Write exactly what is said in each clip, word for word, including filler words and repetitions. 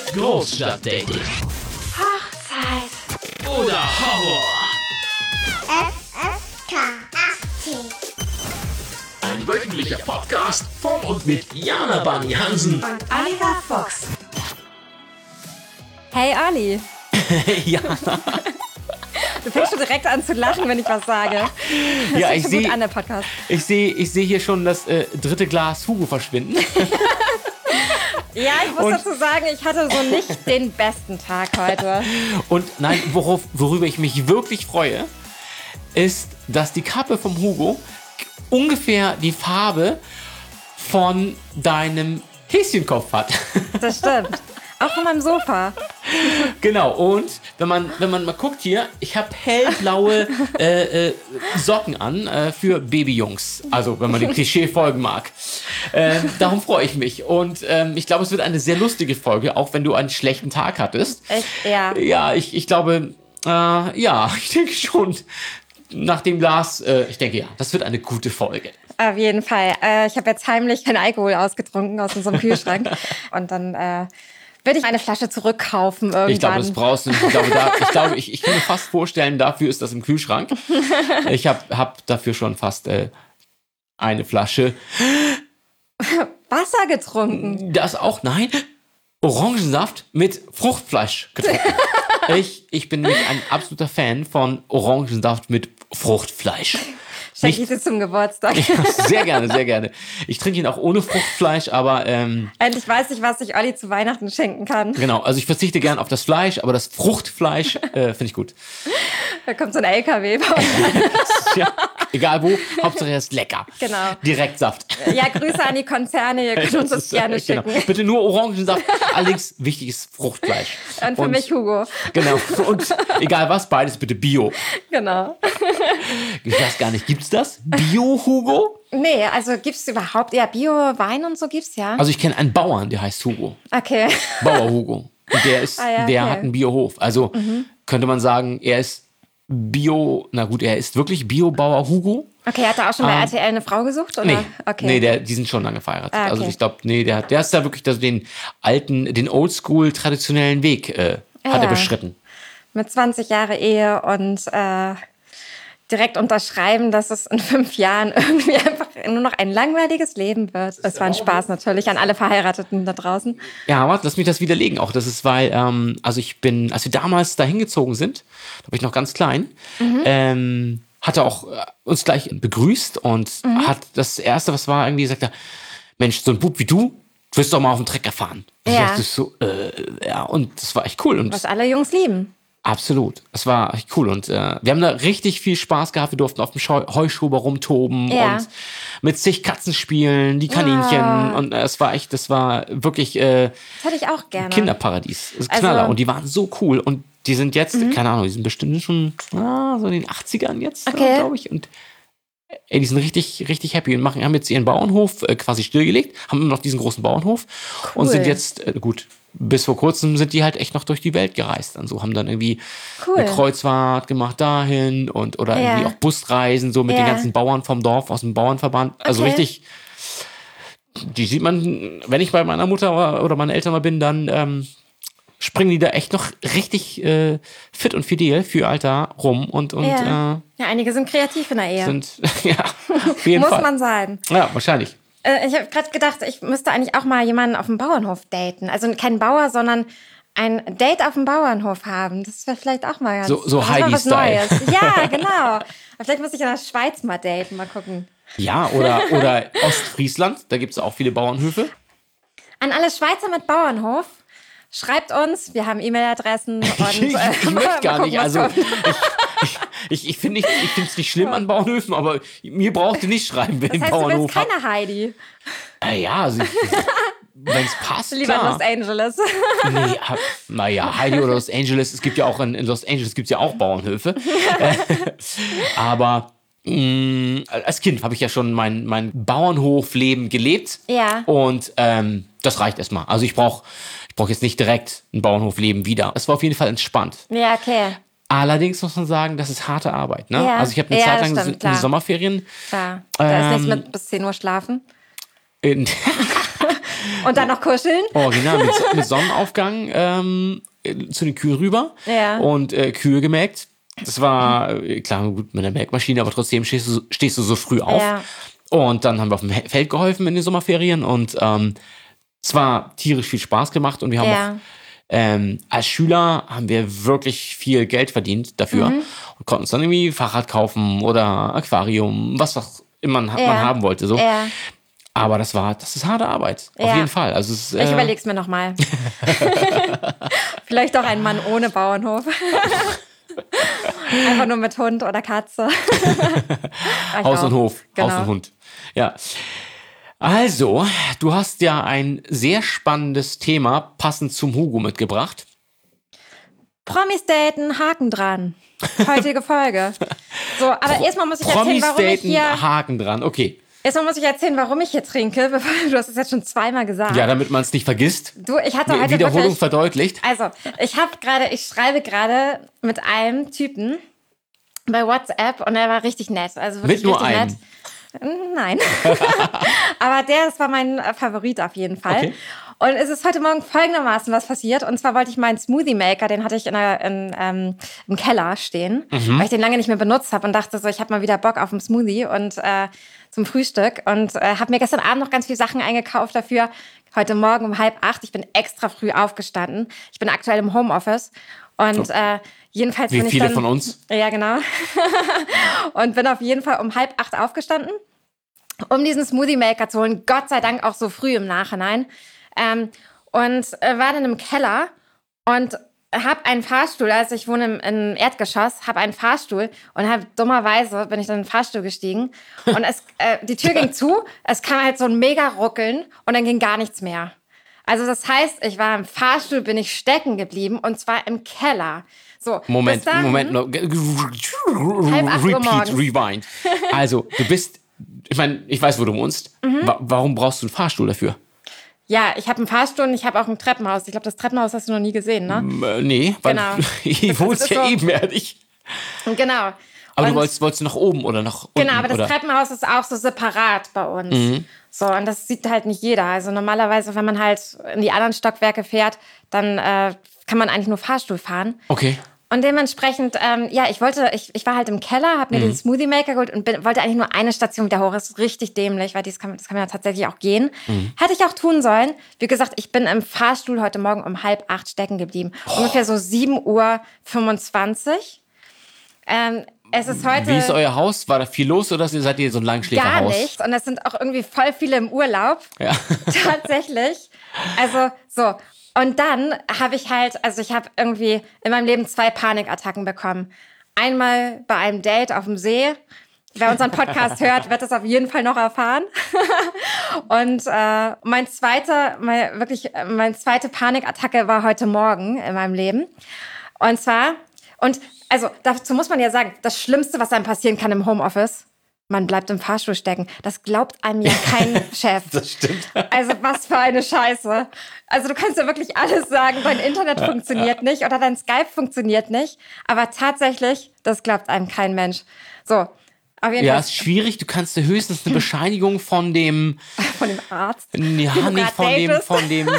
Großstadtdating. Hochzeit. Oder Horror. F F K achtzig. Ein wöchentlicher Podcast von und mit Jana Bunny Hansen. Und Oliver Fuchs. Hey Ali, ja, du fängst schon direkt an zu lachen, wenn ich was sage. Das ja fängt ich schon gut sehe an, der Podcast. ich seh, ich seh hier schon das äh, dritte Glas Hugo verschwinden. Ja, ich muss Und- dazu sagen, ich hatte so nicht den besten Tag heute. Und nein, worauf, worüber ich mich wirklich freue, ist, dass die Kappe vom Hugo ungefähr die Farbe von deinem Häschenkopf hat. Das stimmt. Auch von meinem Sofa. Genau, und wenn man, wenn man mal guckt hier, ich habe hellblaue äh, äh, Socken an äh, für Babyjungs. Also, wenn man dem Klischee folgen mag. Äh, darum freue ich mich. Und ähm, ich glaube, es wird eine sehr lustige Folge, auch wenn du einen schlechten Tag hattest. Echt, ja. Ja, ich, ich glaube, äh, ja, ich denke schon, nach dem Glas, äh, ich denke, ja, das wird eine gute Folge. Auf jeden Fall. Äh, ich habe jetzt heimlich keinen Alkohol ausgetrunken aus unserem Kühlschrank. Und dann äh, werde ich eine Flasche zurückkaufen irgendwann. Ich glaube, das brauchst du nicht. Ich glaube, da, ich, glaube ich, ich kann mir fast vorstellen, dafür ist das im Kühlschrank. Ich habe hab dafür schon fast äh, eine Flasche. Wasser getrunken. Das auch, nein, Orangensaft mit Fruchtfleisch getrunken. ich, ich bin nämlich ein absoluter Fan von Orangensaft mit Fruchtfleisch. Schenke ich dir zum Geburtstag. Ja, sehr gerne, sehr gerne. Ich trinke ihn auch ohne Fruchtfleisch, aber ähm, Endlich weiß ich, was ich Olli zu Weihnachten schenken kann. genau, also ich verzichte gern auf das Fleisch, aber das Fruchtfleisch äh, finde ich gut. Da kommt so ein L K W bei uns. Ja, egal wo, Hauptsache er ist lecker. Genau. Direkt Saft. Ja, Grüße an die Konzerne, ihr könnt uns das ist, gerne äh, genau. schicken. Bitte nur Orangensaft, allerdings wichtig ist Fruchtfleisch. Und für mich Hugo. Genau, und egal was, beides bitte Bio. Genau. Ich weiß gar nicht, gibt's das? Bio-Hugo? Nee, also gibt's überhaupt, ja, Bio-Wein und so gibt's ja. Also ich kenne einen Bauern, der heißt Hugo. Okay. Bauer-Hugo. Und der ist, Ah ja, der okay. hat einen Biohof. Also könnte man sagen, er ist Bio, na gut, er ist wirklich Bio-Bauer Hugo. Okay, hat er auch schon bei Ähm, R T L eine Frau gesucht, oder? Nee, Okay. nee der, die sind schon lange verheiratet. Ah, okay. Also ich glaube, nee, der, hat- der ist da wirklich also den alten, den oldschool traditionellen Weg äh, hat Ja. er beschritten. Mit zwanzig Jahre Ehe und äh, direkt unterschreiben, dass es in fünf Jahren irgendwie einfach nur noch ein langweiliges Leben wird. Es war ein Spaß natürlich an alle Verheirateten da draußen. Ja, aber lass mich das widerlegen auch. Das ist, weil, ähm, also ich bin, als wir damals da hingezogen sind, da war ich noch ganz klein, ähm, hat er auch äh, uns gleich begrüßt und hat das Erste, was war, irgendwie gesagt, er, Mensch, so ein Bub wie du, du willst doch mal auf dem Trecker fahren. Und Ja. Ich dachte so, äh, ja, und das war echt cool. Und Was alle Jungs lieben. absolut. Es war echt cool. Und äh, wir haben da richtig viel Spaß gehabt. Wir durften auf dem Scheu Heuschober rumtoben Ja. und mit zig Katzen spielen, die Kaninchen. Ah. Und äh, es war echt, das war wirklich äh, Das hätte ich auch gerne. Kinderparadies. Das ist Also- Knaller. Und die waren so cool. Und die sind jetzt, keine Ahnung, die sind bestimmt schon ah, so in den achtzigern jetzt, Okay. glaube ich. Und ey, die sind richtig, richtig happy und machen, haben jetzt ihren Bauernhof äh, quasi stillgelegt, haben immer noch diesen großen Bauernhof und Cool. sind jetzt, äh, gut, bis vor kurzem sind die halt echt noch durch die Welt gereist. Und so haben dann irgendwie Cool. eine Kreuzfahrt gemacht dahin und oder Ja. irgendwie auch Busreisen, so mit Ja. den ganzen Bauern vom Dorf, aus dem Bauernverband. Also Okay. richtig, die sieht man, wenn ich bei meiner Mutter oder meinen Eltern mal bin, dann ähm, springen die da echt noch richtig äh, fit und fidel für ihr Alter rum und, und Ja. ja, einige sind kreativ in der äh, Ehe. sind, ja, auf jeden Muss Fall. man sein. Ja, wahrscheinlich. Äh, ich habe gerade gedacht, ich müsste eigentlich auch mal jemanden auf dem Bauernhof daten. Also kein Bauer, sondern ein Date auf dem Bauernhof haben. Das wäre vielleicht auch mal ganz So- so das wär was Heidi-Style. Neues. Ja, genau. Aber vielleicht muss ich in der Schweiz mal daten, mal gucken. Ja, oder, oder Ostfriesland, da gibt es auch viele Bauernhöfe. An alle Schweizer mit Bauernhof, schreibt uns, wir haben E-Mail-Adressen. Und, Ich, ich, äh, ich mal möchte gar gucken, nicht, was also kommt. ich, ich, ich finde es nicht schlimm an Bauernhöfen, aber mir braucht ihr nicht schreiben, wer Das den heißt, du willst Bauernhof hat. keine Heidi. Äh, ja, also wenn es passt, Lieber in klar. Los Angeles. Nee, naja, Heidi oder Los Angeles, es gibt ja auch in, in Los Angeles gibt's ja auch Bauernhöfe. Äh, aber mh, als Kind habe ich ja schon mein, mein Bauernhofleben gelebt. Ja. Und ähm, das reicht erstmal. Also ich brauche ich brauch jetzt nicht direkt ein Bauernhofleben wieder. Es war auf jeden Fall entspannt. Ja, okay. Allerdings muss man sagen, das ist harte Arbeit. Ne? Ja. Also ich habe eine Ja, Zeit das lang stimmt, in klar. den Sommerferien Klar. Da ist nichts Ähm, mit bis zehn Uhr schlafen. in Und dann noch kuscheln. Original mit, mit Sonnenaufgang ähm, zu den Kühen rüber Ja. und äh, Kühe gemelkt. Das war, äh, klar, gut mit der Melkmaschine, aber trotzdem stehst du, stehst du so früh auf. Ja. Und dann haben wir auf dem Feld geholfen in den Sommerferien und ähm, es war tierisch viel Spaß gemacht und wir haben Ja. auch ähm, als Schüler haben wir wirklich viel Geld verdient dafür Mhm. und konnten uns dann irgendwie Fahrrad kaufen oder Aquarium, was auch immer man, Ja. man haben wollte. So. Ja. Aber das war, das ist harte Arbeit. Auf Ja. jeden Fall. Also es, ist, Ich äh, überleg's mir nochmal. Vielleicht auch ein Mann ohne Bauernhof. Einfach nur mit Hund oder Katze. Reicht Haus auch. und Hof, Genau. Haus und Hund. Ja. Also, du hast ja ein sehr spannendes Thema passend zum Hugo mitgebracht. Promis daten, Haken dran. Heutige Folge. So, aber erstmal muss ich erzählen, Promis warum ich daten, hier. Haken dran. Okay. Erstmal muss ich erzählen, warum ich hier trinke. Bevor, du hast es jetzt schon zweimal gesagt. Ja, damit man es nicht vergisst. Du, ich hatte heute Wiederholung wirklich, verdeutlicht. Also, ich habe gerade, ich schreibe gerade mit einem Typen bei WhatsApp und er war richtig nett. Also wirklich Mit nur richtig einem? nett. Nein. Aber der, das war mein äh, Favorit auf jeden Fall. Okay. Und es ist heute Morgen folgendermaßen was passiert. Und zwar wollte ich meinen Smoothie Maker, den hatte ich in der, in, ähm, im Keller stehen, weil ich den lange nicht mehr benutzt habe und dachte so, ich habe mal wieder Bock auf einen Smoothie und äh, zum Frühstück. Und äh, habe mir gestern Abend noch ganz viele Sachen eingekauft dafür. Heute Morgen um halb acht. Ich bin extra früh aufgestanden. Ich bin aktuell im Homeoffice. Und äh, jedenfalls Wie bin ich viele dann, von uns? Ja, genau. Und bin auf jeden Fall um halb acht aufgestanden, um diesen Smoothie Maker zu holen. Gott sei Dank auch so früh im Nachhinein. Ähm, und äh, war dann im Keller und habe einen Fahrstuhl, also ich wohne im, im Erdgeschoss, habe einen Fahrstuhl und habe dummerweise bin ich dann in den Fahrstuhl gestiegen und es, äh, die Tür ging zu, es kam halt so ein mega Ruckeln und dann ging gar nichts mehr. Also das heißt, ich war im Fahrstuhl, bin ich stecken geblieben und zwar im Keller. So, Moment, bis dahin- Moment. No. Halb acht Uhr Repeat, morgens. rewind. Also, du bist, ich meine, ich weiß, wo du wohnst. Mhm. Wa warum brauchst du einen Fahrstuhl dafür? Ja, ich habe einen Fahrstuhl und ich habe auch ein Treppenhaus. Ich glaube, das Treppenhaus hast du noch nie gesehen, ne? Äh, nee, weil Genau. ich Das wohnst ist ja so- ebenerdig. Genau. Aber Und- du wolltest, wolltest du nach oben oder nach unten? Genau, aber das oder? Treppenhaus ist auch so separat bei uns. Mhm. So, und das sieht halt nicht jeder. Also normalerweise, wenn man halt in die anderen Stockwerke fährt, dann äh, kann man eigentlich nur Fahrstuhl fahren. Okay. Und dementsprechend, ähm, ja, ich wollte, ich, ich war halt im Keller, habe mir Mhm. den Smoothie Maker geholt und bin, wollte eigentlich nur eine Station wieder hoch. Das ist richtig dämlich, weil dies kann, das kann ja tatsächlich auch gehen. Mhm. Hätte ich auch tun sollen. Wie gesagt, ich bin im Fahrstuhl heute Morgen um halb acht stecken geblieben. Ungefähr so sieben Uhr fünfundzwanzig. Ähm, es ist heute Wie ist euer Haus? War da viel los oder seid ihr so ein gar Langschläferhaus? nicht. Und es sind auch irgendwie voll viele im Urlaub. Ja. Tatsächlich. Also so. Und dann habe ich halt, also ich habe irgendwie in meinem Leben zwei Panikattacken bekommen. Einmal bei einem Date auf dem See. Wer unseren Podcast hört, wird das auf jeden Fall noch erfahren. Und äh, mein zweiter, mein, wirklich, äh, meine zweite Panikattacke war heute Morgen in meinem Leben. Und zwar, und also dazu muss man ja sagen, das Schlimmste, was einem passieren kann im Homeoffice, man bleibt im Fahrstuhl stecken. Das glaubt einem ja kein Chef. Das stimmt. Also was für eine Scheiße. Also du kannst ja wirklich alles sagen, dein Internet funktioniert nicht oder dein Skype funktioniert nicht. Aber tatsächlich, das glaubt einem kein Mensch. So, auf jeden Ja, Fall ist schwierig. Du kannst dir höchstens eine Bescheinigung von dem, von dem Arzt. ja, du nicht grad von dem, datest. von dem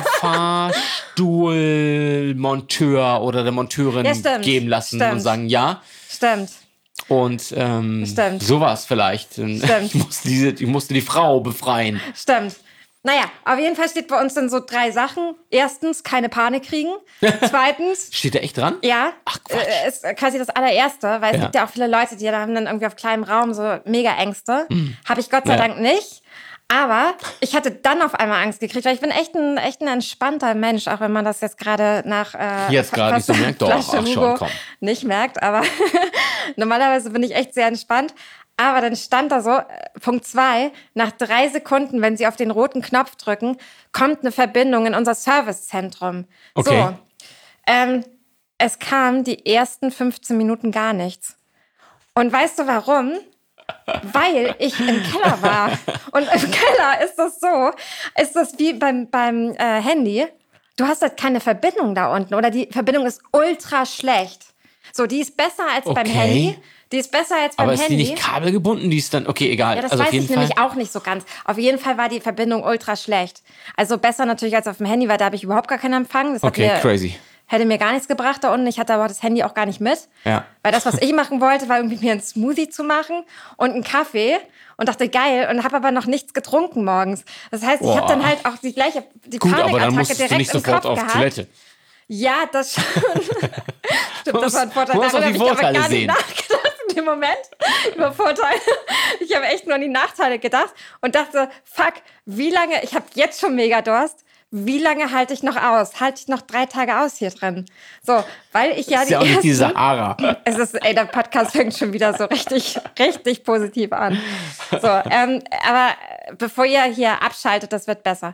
Fahrstuhlmonteur oder der Monteurin Ja, stimmt. geben lassen Stimmt. und sagen, ja. Stimmt. Und ähm, Stimmt. sowas vielleicht. Stimmt. Ich musste, diese, ich musste die Frau befreien. Stimmt. Naja, auf jeden Fall steht bei uns dann so drei Sachen. Erstens, keine Panik kriegen. Zweitens, Steht da echt dran? ja, Ach, Quatsch. äh, ist quasi das allererste, weil es Ja. gibt ja auch viele Leute, die haben dann irgendwie auf kleinem Raum so mega Ängste. Habe ich Gott sei Ja. Dank nicht. Aber ich hatte dann auf einmal Angst gekriegt, weil ich bin echt ein, echt ein entspannter Mensch, auch wenn man das jetzt gerade nach äh, Jetzt gerade nicht so fast merkt, doch, Flasche ach schon, Hugo komm. nicht merkt, aber normalerweise bin ich echt sehr entspannt. Aber dann stand da so, äh, Punkt zwei, nach drei Sekunden, wenn Sie auf den roten Knopf drücken, kommt eine Verbindung in unser Servicezentrum. Okay. So, ähm, es kam die ersten fünfzehn Minuten gar nichts. Und weißt du warum? Weil ich im Keller war. Und im Keller ist das so, ist das wie beim, beim äh, Handy. Du hast halt keine Verbindung da unten oder die Verbindung ist ultra schlecht. So, die ist besser als beim Okay. Handy. Die ist besser als beim Aber ist die Handy. nicht kabelgebunden? Die ist dann, okay, egal. Ja, das also weiß auf jeden ich Fall. nämlich auch nicht so ganz. Auf jeden Fall war die Verbindung ultra schlecht. Also besser natürlich als auf dem Handy, weil da habe ich überhaupt gar keinen Empfang. Das hat Okay, mir, crazy. hätte mir gar nichts gebracht da unten. Ich hatte aber das Handy auch gar nicht mit. Ja. Weil das, was ich machen wollte, war irgendwie mir einen Smoothie zu machen und einen Kaffee. Und dachte, geil. Und habe aber noch nichts getrunken morgens. Das heißt, ich Boah. habe dann halt auch die gleiche die Gut, aber dann Panikattacke musstest direkt du nicht im sofort Kopf auf gehabt. Toilette. Ja, das schon. Stimmt, das war ein Vorteil. Du musst auch Daran die habe ich aber Vorteile gar sehen. nicht nachgedacht in dem Moment über Vorteile. Ich habe echt nur an die Nachteile gedacht und dachte, fuck, wie lange, ich habe jetzt schon mega Durst, wie lange halte ich noch aus? Halte ich noch drei Tage aus hier drin? So, weil ich ja Ist die ja auch nicht ersten, diese Ara. es ist, ey, der Podcast fängt schon wieder so richtig, richtig positiv an. So, ähm, aber bevor ihr hier abschaltet, das wird besser.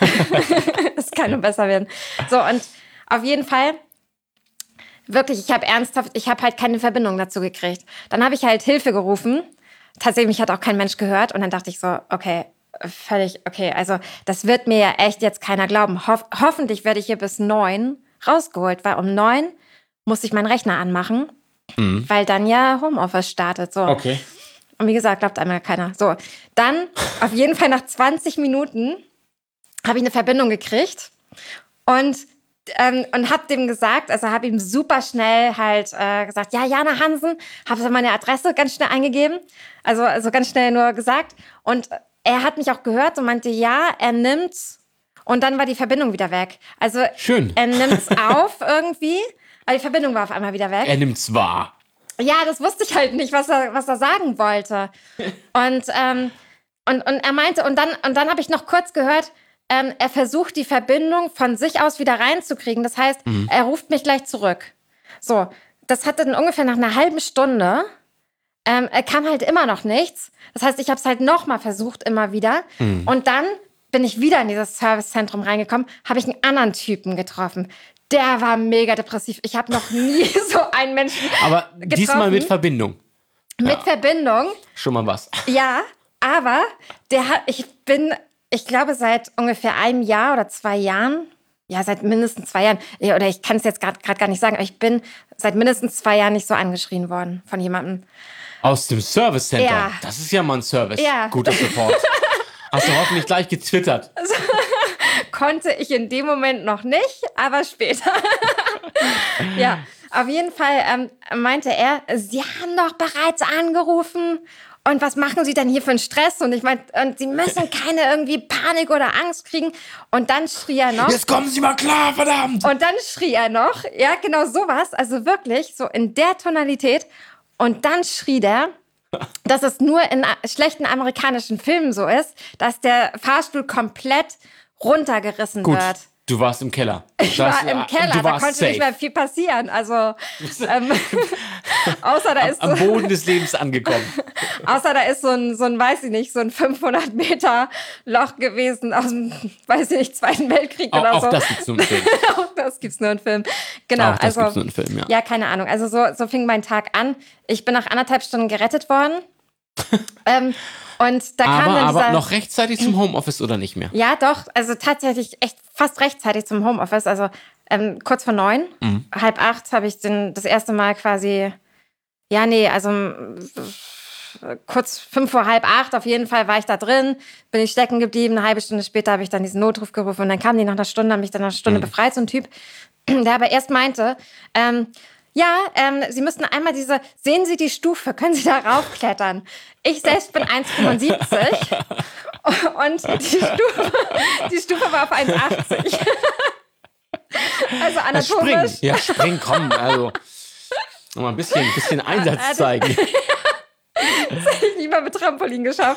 Es kann nur besser werden. So, und auf jeden Fall, wirklich, ich habe ernsthaft, ich habe halt keine Verbindung dazu gekriegt. Dann habe ich halt Hilfe gerufen. Tatsächlich, mich hat auch kein Mensch gehört. Und dann dachte ich so, okay, völlig, okay, also das wird mir ja echt jetzt keiner glauben. Hoff, hoffentlich werde ich hier bis neun rausgeholt, weil um neun muss ich meinen Rechner anmachen, Mhm. weil dann ja Homeoffice startet. So. Okay. Und wie gesagt, glaubt einmal keiner. So, dann auf jeden Fall nach zwanzig Minuten habe ich eine Verbindung gekriegt und ähm, und habe dem gesagt, also habe ihm super schnell halt äh, gesagt, ja, Jana Hansen, habe so meine Adresse ganz schnell eingegeben, also also ganz schnell nur gesagt und er hat mich auch gehört und meinte, ja, er nimmt's und dann war die Verbindung wieder weg. Also Schön. er nimmt's auf irgendwie, aber die Verbindung war auf einmal wieder weg. Er nimmt's wahr. Ja, das wusste ich halt nicht, was er, was er sagen wollte. Und, ähm, und, und er meinte, und dann, und dann habe ich noch kurz gehört, ähm, er versucht die Verbindung von sich aus wieder reinzukriegen. Das heißt, er ruft mich gleich zurück. So, das hat dann ungefähr nach einer halben Stunde, ähm, er kam halt immer noch nichts. Das heißt, ich habe es halt nochmal versucht, immer wieder. Und dann bin ich wieder in dieses Servicezentrum reingekommen, habe ich einen anderen Typen getroffen. Der war mega depressiv. Ich habe noch nie so einen Menschen Aber diesmal mit getroffen. Verbindung. Mit Verbindung. Schon mal was. Ja, aber der hat, ich bin, ich glaube, seit ungefähr einem Jahr oder zwei Jahren, ja, seit mindestens zwei Jahren, ja, oder ich kann es jetzt gerade gar nicht sagen, aber ich bin seit mindestens zwei Jahren nicht so angeschrien worden von jemandem. Aus dem Service Center. Ja. Das ist ja mal ein Service. Ja. Guter Support. Hast du hoffentlich gleich getwittert. Konnte ich in dem Moment noch nicht, aber später. Ja, auf jeden Fall ähm, meinte er, Sie haben doch bereits angerufen. Und was machen Sie denn hier für einen Stress? Und ich meinte, und Sie müssen keine irgendwie Panik oder Angst kriegen. Und dann schrie er noch. Jetzt kommen Sie mal klar, verdammt! Und dann schrie er noch. Ja, genau sowas. Also wirklich, so in der Tonalität. Und dann schrie der, dass es nur in a- schlechten amerikanischen Filmen so ist, dass der Fahrstuhl komplett runtergerissen Gut, wird. du warst im Keller. Ich war im Keller, du da warst konnte safe. nicht mehr viel passieren. Also, ähm, außer da ist Am so, Boden des Lebens angekommen. außer da ist so ein, so ein, weiß ich nicht, so ein fünfhundert Meter Loch gewesen aus dem, weiß ich nicht, Zweiten Weltkrieg Auch, oder auch so. das gibt's nur im Film. Auch das gibt's nur im Film. Genau, Auch das also gibt's nur im Film, ja. ja, keine Ahnung. Also so, so fing mein Tag an. Ich bin nach anderthalb Stunden gerettet worden. ähm, und da kam Aber, dann dieser, aber noch rechtzeitig zum Homeoffice oder nicht mehr? ja, doch, also tatsächlich echt fast rechtzeitig zum Homeoffice. Also ähm, kurz vor neun, Mhm. halb acht habe ich den, das erste Mal quasi, ja, nee, also m, kurz fünf vor halb acht auf jeden Fall war ich da drin, bin ich stecken geblieben. Eine halbe Stunde später habe ich dann diesen Notruf gerufen und dann kam die nach einer Stunde, haben mich dann nach einer Stunde befreit, so ein Typ, der aber erst meinte, ähm, ja, ähm, Sie müssten einmal diese, sehen Sie die Stufe, können Sie da raufklettern? Ich selbst bin eins Komma fünfundsiebzig und die Stufe, die Stufe war auf eins Komma achtzig. Also Spring. anatomisch. Ja, spring, komm. Also, noch mal ein bisschen, ein bisschen Einsatz zeigen. Ich lieber mit Trampolin geschafft.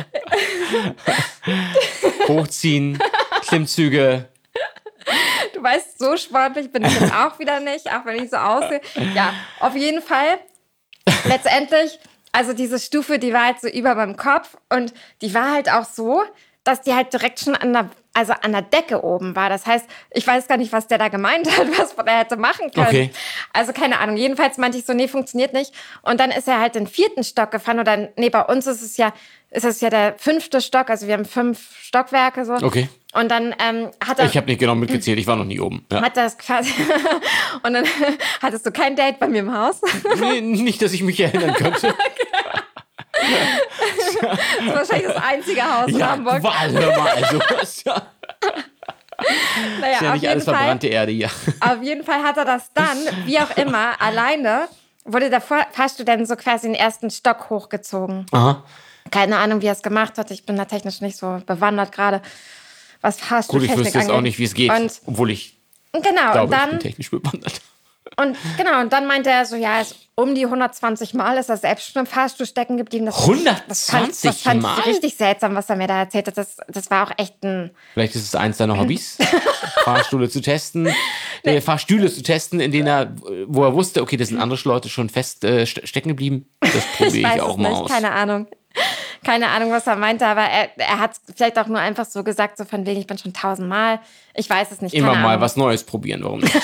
Hochziehen, Klimmzüge. Du weißt, so sportlich bin ich jetzt auch wieder nicht, auch wenn ich so aussehe. Ja, auf jeden Fall. Letztendlich, also diese Stufe, die war halt so über meinem Kopf und die war halt auch so, dass die halt direkt schon an der also an der Decke oben war. Das heißt, ich weiß gar nicht, was der da gemeint hat, was er hätte machen können. Okay. Also keine Ahnung. Jedenfalls meinte ich so, nee, funktioniert nicht. Und dann ist er halt den vierten Stock gefahren. Oder nee, bei uns ist es ja, ist es ja der fünfte Stock. Also wir haben fünf Stockwerke so. Okay. Und dann ähm, hat er... Ich habe nicht genau mitgezählt, ich war noch nie oben. Ja. Hat das quasi... Und dann hattest du kein Date bei mir im Haus. Nee, nicht, dass ich mich erinnern könnte. Das ist wahrscheinlich das einzige Haus in Ja, Hamburg. Qual, hör mal. Also, das ist ja, Naja, ist ja auf nicht jeden alles Fall, verbrannte Erde hier. auf jeden Fall hat er das dann, wie auch immer, alleine, wurde der Fahr- Fahrstuhl dann so quasi den ersten Stock hochgezogen. Aha. Keine Ahnung, wie er es gemacht hat. Ich bin da technisch nicht so bewandert gerade, was Gut, Fahrstuhltechnik ich wüsste jetzt angeht. auch nicht, wie es geht, Und obwohl ich genau, glaube, und ich dann, bin technisch bewandert. und genau, und dann meinte er so, ja, er ist um die hundertzwanzig Mal ist er selbst schon im Fahrstuhl stecken geblieben. Das, hundertzwanzig das fand, das fand Mal? ich richtig seltsam, was er mir da erzählt hat. Das, das war auch echt ein... Vielleicht ist es eins deiner Hobbys, Fahrstühle zu testen, äh, Fahrstühle zu testen, in denen er, wo er wusste, okay, das sind andere Leute schon fest äh, ste- stecken geblieben. Das Ich probiere ich, weiß auch es mal nicht, aus. keine Ahnung. Keine Ahnung, was er meinte, aber er, er hat vielleicht auch nur einfach so gesagt, so von wegen, ich bin schon tausendmal. Ich weiß es nicht, keine Immer mal Ahnung. was Neues probieren, warum nicht?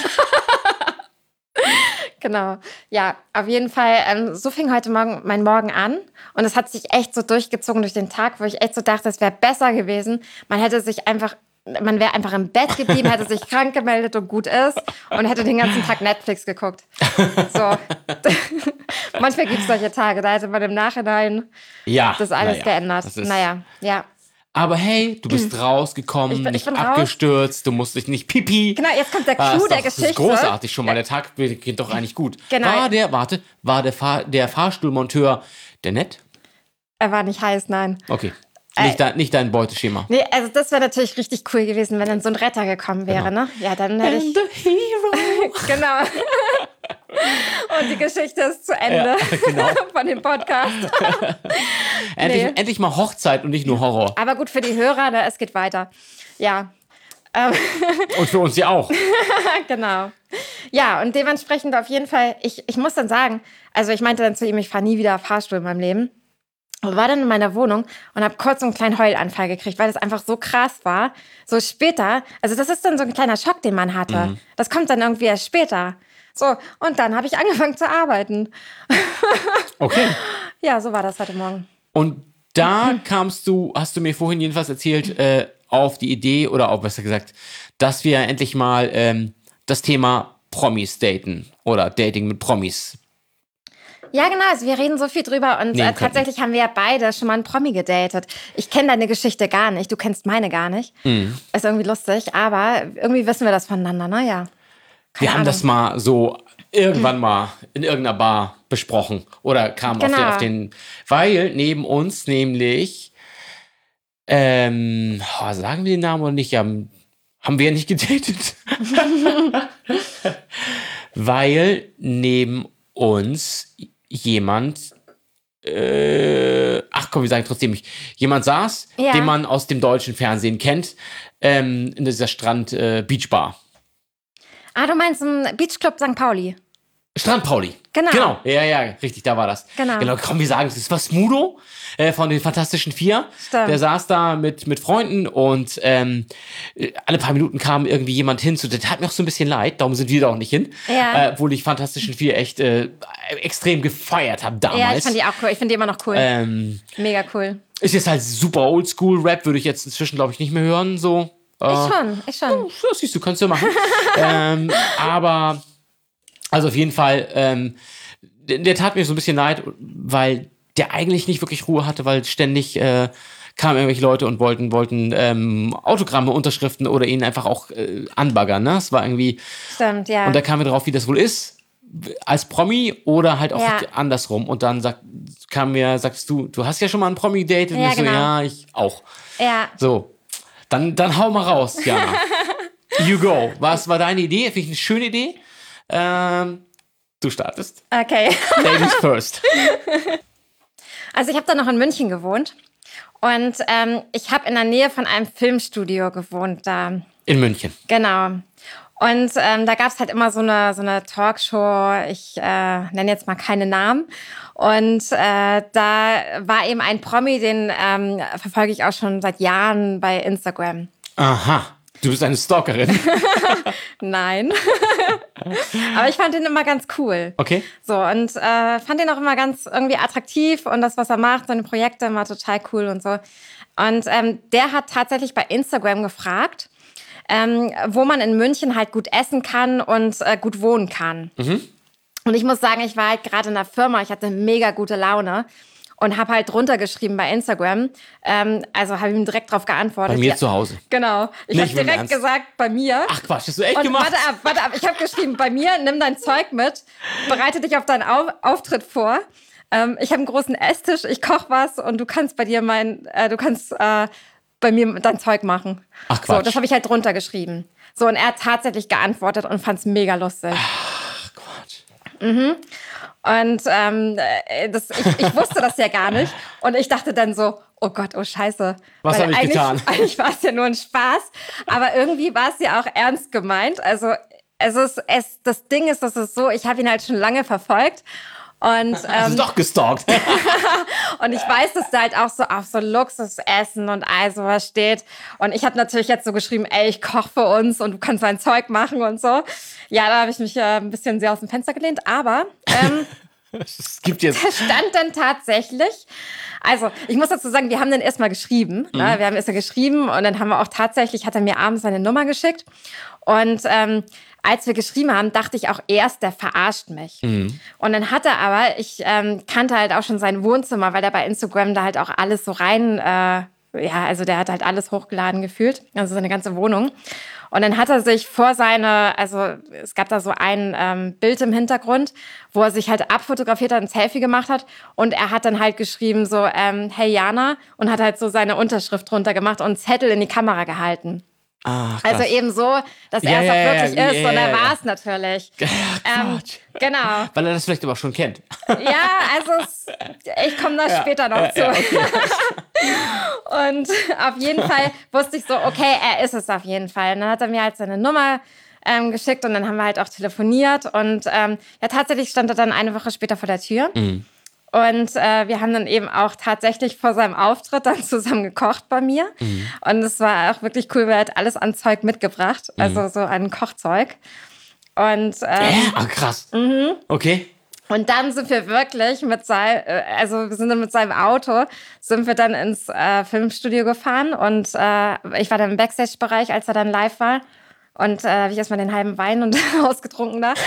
Genau. Ja, auf jeden Fall, ähm, so fing heute Morgen mein Morgen an. Und es hat sich echt so durchgezogen durch den Tag, wo ich echt so dachte, es wäre besser gewesen. Man hätte sich einfach, man wäre einfach im Bett geblieben, hätte sich krank gemeldet und gut ist und hätte den ganzen Tag Netflix geguckt. So. Manchmal gibt es solche Tage, da hätte man im Nachhinein Ja. das alles naja, geändert. das ist- Naja, ja. Aber hey, du bist rausgekommen, Ich bin- ich nicht bin raus. abgestürzt, du musst dich nicht pipi. Genau, jetzt kommt der Ah, Clou ist der doch, das Geschichte. ist großartig schon mal. Der Tag geht doch eigentlich gut. Genau. War der, warte, war der, Fahr, der Fahrstuhlmonteur der nett? Er war nicht heiß, nein. Okay. Nicht, dein, nicht dein Beuteschema. Nee, also das wäre natürlich richtig cool gewesen, wenn dann so ein Retter gekommen wäre, Genau. ne? Ja, dann hätte ich... hero. Genau. Und die Geschichte ist zu Ende Ja, genau. von dem Podcast. endlich, Nee. endlich mal Hochzeit und nicht nur Horror. Aber gut für die Hörer, ne? Es geht weiter. Ja, Und für uns ja auch. genau. Ja, und dementsprechend auf jeden Fall, ich, ich muss dann sagen, also ich meinte dann zu ihm, ich fahre nie wieder Fahrstuhl in meinem Leben. Und war dann in meiner Wohnung und habe kurz so einen kleinen Heulanfall gekriegt, weil das einfach so krass war. So später, also das ist dann so ein kleiner Schock, den man hatte. Mhm. Das kommt dann irgendwie erst später. So, und dann habe ich angefangen zu arbeiten. Okay. Ja, so war das heute Morgen. Und da kamst du, hast du mir vorhin jedenfalls erzählt, äh, auf die Idee, oder auch besser gesagt, dass wir endlich mal ähm, das Thema Promis daten oder Dating mit Promis. Ja, genau, also wir reden so viel drüber und Nehmen äh, könnten. tatsächlich haben wir ja beide schon mal einen Promi gedatet. Ich kenne deine Geschichte gar nicht, du kennst meine gar nicht. Mhm. Ist irgendwie lustig, aber irgendwie wissen wir das voneinander, ne? Ja. Wir haben Ahnung. das mal so irgendwann mal in irgendeiner Bar besprochen oder kam auf, den, Genau. auf den, weil neben uns nämlich, ähm, oh, sagen wir den Namen oder nicht, haben, haben wir ja nicht gedatet. Weil neben uns jemand, äh, ach komm, wir sagen trotzdem nicht, jemand saß, Ja. den man aus dem deutschen Fernsehen kennt, ähm, in dieser Strand äh, Beachbar. Ah, du meinst im Beachclub Sankt Pauli? Strand Pauli. Genau. Genau, ja, ja, richtig, da war das. Genau. Genau, komm, wir sagen es. Das war Smudo äh, von den Fantastischen Vier. Stimmt. Der saß da mit, mit Freunden und ähm, äh, alle paar Minuten kam irgendwie jemand hin. Zu, der tat mir auch so ein bisschen leid, darum sind wir da auch nicht hin. Ja. Äh, obwohl ich Fantastischen Vier echt äh, extrem gefeiert habe damals. Ja, ich fand die auch cool. Ich finde die immer noch cool. ähm, Mega cool. ist jetzt halt super Oldschool-Rap, würde ich jetzt inzwischen, glaube ich, nicht mehr hören. So. Äh, Ich schon, ich schon. Ja, siehst du, kannst du machen. ähm, aber, also auf jeden Fall, ähm, der, der tat mir so ein bisschen leid, weil der eigentlich nicht wirklich Ruhe hatte, weil ständig äh, kamen irgendwelche Leute und wollten, wollten ähm, Autogramme, Unterschriften oder ihn einfach auch äh, anbaggern. Ne? Es war irgendwie, Stimmt, ja. und da kam mir drauf, wie das wohl ist, als Promi oder halt auch Ja. andersrum. Und dann sagt, kam mir, sagst du, du hast ja schon mal einen Promi gedatet? Und Ja, ich so, genau. ja, ich auch. ja. So, dann, dann hau mal raus, Jana. You go. Was war deine Idee? Finde ich eine schöne Idee. Ähm, du startest. Okay. Ladies first. Also ich habe da noch in München gewohnt und ähm, ich habe in der Nähe von einem Filmstudio gewohnt da. In München. Genau. Und ähm, da gab es halt immer so eine, so eine Talkshow, ich äh, nenne jetzt mal keine Namen. Und äh, da war eben ein Promi, den ähm, verfolge ich auch schon seit Jahren bei Instagram. Aha, du bist eine Stalkerin. Nein. Aber ich fand ihn immer ganz cool. Okay. So, und äh, fand ihn auch immer ganz irgendwie attraktiv und das, was er macht, seine Projekte immer total cool und so. Und ähm, der hat tatsächlich bei Instagram gefragt, ähm, wo man in München halt gut essen kann und äh, gut wohnen kann. Mhm. Und ich muss sagen, ich war halt gerade in der Firma, ich hatte mega gute Laune. Und habe halt drunter geschrieben bei Instagram. Ähm, also habe ich ihm direkt drauf geantwortet. Bei mir Ja, zu Hause. Genau. Ich habe Nicht im direkt Ernst? gesagt, bei mir. Ach Quatsch, hast du echt Und gemacht? warte ab, warte ab. Ich habe geschrieben, bei mir, nimm dein Zeug mit, bereite dich auf deinen Au- Auftritt vor. Ähm, ich habe einen großen Esstisch, ich koche was und du kannst bei dir mein, äh, du kannst äh, bei mir dein Zeug machen. Ach Quatsch. So, das habe ich halt drunter geschrieben. So, und er hat tatsächlich geantwortet und fand es mega lustig. Ach Quatsch. Und ähm, äh, das, ich, ich wusste das ja gar nicht. Und ich dachte dann so, oh Gott, oh Scheiße. Was Weil hab ich eigentlich, getan? Eigentlich war es ja nur ein Spaß. Aber irgendwie war es ja auch ernst gemeint. Also es ist, es, das Ding ist, das ist so, ich habe ihn halt schon lange verfolgt. Und, Hast ähm, du doch gestalkt. und ich weiß, dass da halt auch so auf so Luxusessen und all sowas steht. Und ich habe natürlich jetzt so geschrieben, ey, ich koche für uns und du kannst mein Zeug machen und so. Ja, da habe ich mich äh, ein bisschen sehr aus dem Fenster gelehnt. Aber ähm, Es gibt jetzt... da stand dann tatsächlich, also ich muss dazu sagen, wir haben dann erstmal geschrieben. Mhm. Ne? Wir haben erstmal geschrieben und dann haben wir auch tatsächlich, hat er mir abends seine Nummer geschickt. Und ähm, als wir geschrieben haben, dachte ich auch erst, der verarscht mich. Mhm. Und dann hat er aber, ich ähm, kannte halt auch schon sein Wohnzimmer, weil er bei Instagram da halt auch alles so rein, äh, ja, also der hat halt alles hochgeladen gefühlt, also seine ganze Wohnung. Und dann hat er sich vor seine, also es gab da so ein ähm, Bild im Hintergrund, wo er sich halt abfotografiert hat, ein Selfie gemacht hat. Und er hat dann halt geschrieben so, ähm, hey Jana, und hat halt so seine Unterschrift drunter gemacht und einen Zettel in die Kamera gehalten. Ach, Also krass. eben so, dass Ja, er es ja, auch ja, wirklich ja, ist. ja, Und er ja, ja. war es natürlich. ähm, Quatsch. genau. Weil er das vielleicht aber auch schon kennt. Ja, also es, ich komme da später noch Ja, zu. ja, okay. Und auf jeden Fall wusste ich so, okay, er ist es auf jeden Fall. Und dann hat er mir halt seine Nummer ähm, geschickt und dann haben wir halt auch telefoniert. Und ähm, ja, tatsächlich stand er dann eine Woche später vor der Tür. Mhm. Und äh, wir haben dann eben auch tatsächlich vor seinem Auftritt dann zusammen gekocht bei mir. Mhm. Und es war auch wirklich cool, weil er hat alles an Zeug mitgebracht, also so an Kochzeug. Und, ähm, Äh, ah, krass. Okay. und dann sind wir wirklich mit seinem, also wir sind dann mit seinem Auto, sind wir dann ins äh, Filmstudio gefahren und äh, ich war dann im Backstage-Bereich, als er dann live war. Und äh, habe ich erstmal den halben Wein und ausgetrunken da.